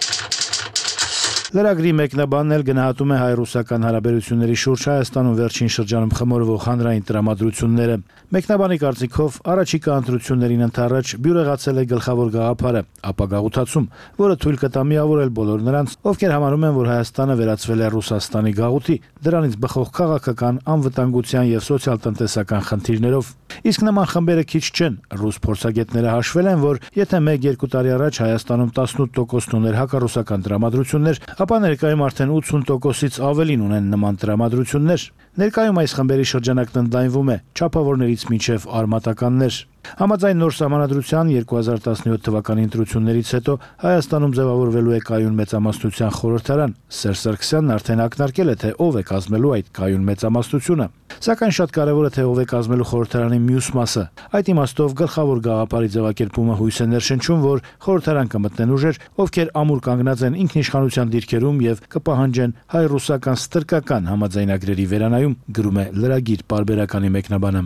Լրագրի մեկնաբանն էլ գնահատում է հայ-ռուսական հարաբերությունների շուրջ Հայաստանում վերջին շրջանում խմորվող հանրային տրամադրությունները։ Մեկնաբանի կարծիքով առաջիկա ընտրություններին ընդառաջ բյուրեղացել է գլխավոր գաղափարը՝ ապագաղութացում, որը թույլ կտա միավորել բոլոր նրանց, ովքեր համարում են, որ Հայաստանը վերածվել է Ռուսաստանի գաղութի, դրանից բխող քաղաքական, անվտանգության եւ սոցիալ-տնտեսական խնդիրներով։ Իսկ նման խմբերը քիչ չեն։ Ռուս փորձագետները հաշվել են, որ եթե մեկ-երկու տարի առաջ Հայաստանում տասնութ տոկոսն ուներ հակառուսական տրամադրություններ, ապա ներկայում արդեն ութսուն տոկոսից ավելին ունեն նման տրամադրություններ։ Ներկայում այս խմբերի շրջանակն ընդլայնվում է չափավորներից մինչև արմատականներ։ Համաձայն նոր սահմանադրության երկու հազար տասնյոթ թվականի ընտրություններից հետո Հայաստանում ձևավորվելու է կայուն մեծամասնության խորհրդարան։ Սերժ Սարգսյանն արդեն ակնարկել է, թե ով է կազմելու այդ կայուն մեծամասնությունը։ Սակայն շատ կարևոր է, թե ով է կազմելու խորհրդարանի մյուս մասը։ Այդ իմաստով գլխավոր գաղափարի ձևակերպումը հույս է ներշնչում, որ խորհրդարան կմտնեն ուժեր, ովքեր ամուր կանգնած են ինքնիշխանության դիրքերում եւ կպահանջեն հայ-ռուսական ստրկական համաձայնագրերի վերանայում, գրում է լրագիր պարբերականի մեկնաբանը։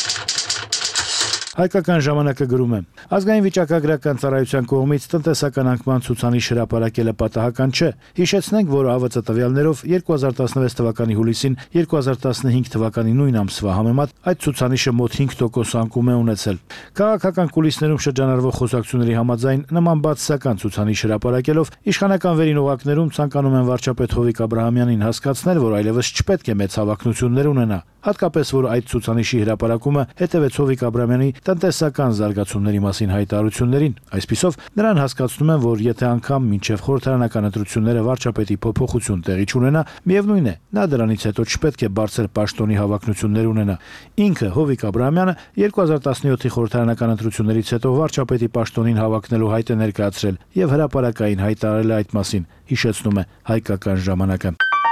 Հայկական ժամանակը գրում է. ազգային վիճակագրական ծառայության կողմից տնտեսական անկման ցուցանիշ հրապարակելը պատահական չէ։ Հիշեցնենք, որ ԱՎԾ տվյալներով երկու հազար տասնվեց թվականի հուլիսին երկու հազար տասնհինգ թվականի նույն ամսվա համեմատ այդ ցուցանիշը մոտ հինգ տոկոս անկում է ունեցել։ Քաղաքական կուլիսներում շրջանառվող խոսակցությունների համաձայն նման բացասական ցուցանիշ հրապարակելով իշխանական վերին օղակներում ցանկանում են վարչապետ Հովիկ Աբրահամյանին հասկացնել, որ այլևս չպետք է մեծ հավակնություններ ունենա։ Հատկապես որ այդ ցուցանիշի հրապարակումը հետևեց Հովիկ Աբրահամյանի տնտեսական զարգացումների մասին հայտարարություններին։ Այսպիսով նրան հասկացնում են, որ եթե անգամ մինչև խորհրդարանական ընտրությունները վարչապետի փոփոխություն տեղի չունենա, միևնույն է, նա դրանից հետո չպետք է բարձր պաշտոնի հավակնություններ ունենա։ Ինքը Հովիկ Աբրահամյանը երկու հազար տասնյոթի խորհրդարանական ընտրություններից հետո վարչապետի պաշտոնին հավակնելու հայտ է ներկայացրել եւ հրապարակային հայտարարել է այդ մասին, հիշեցնում է Հայկական ժամանակը։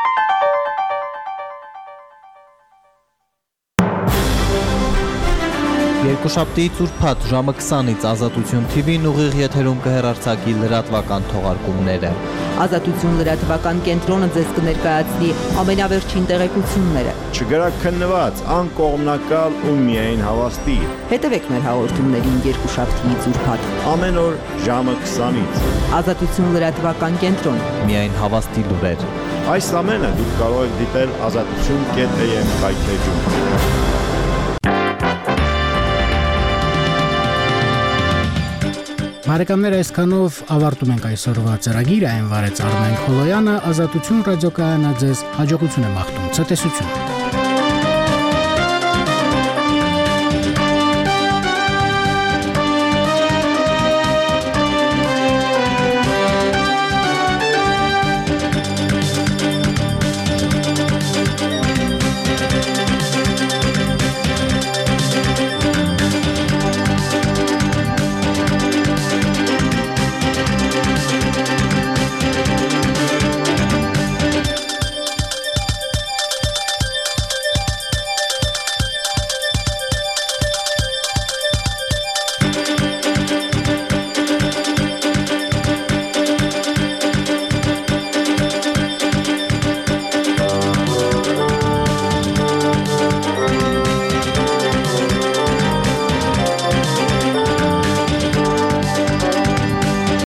Երկուշաբթիից ուրբաթ ժամը քսանից Ազատություն թի վին ուղիղ եթերում կհեռարձակի լրատվական թողարկումները։ Ազատություն լրատվական կենտրոնը ձեզ կներկայացնի ամենավերջին տեղեկությունները։ Չգրաքննված, անկողմնակալ ու միայն հավաստի։ Հետևեք մեր հաղորդումներին երկուշաբթիից ուրբաթ ամեն օր ժամը քսանից։ Ազատություն լրատվական կենտրոն։ Միայն հավաստի լուրեր։ Այս ամենը դուք կարող եք դիտել ազատություն կետ էյ էմ կայքեջում։ Բարեկամներ, այսքանով ավարտում ենք այսօրվա ծրագիրը, այն վարեց Արմեն Խոլոյանը, Ազատություն ռադիոկայանը ձեզ հաջողություն եմ աղթում, ցտեսություն։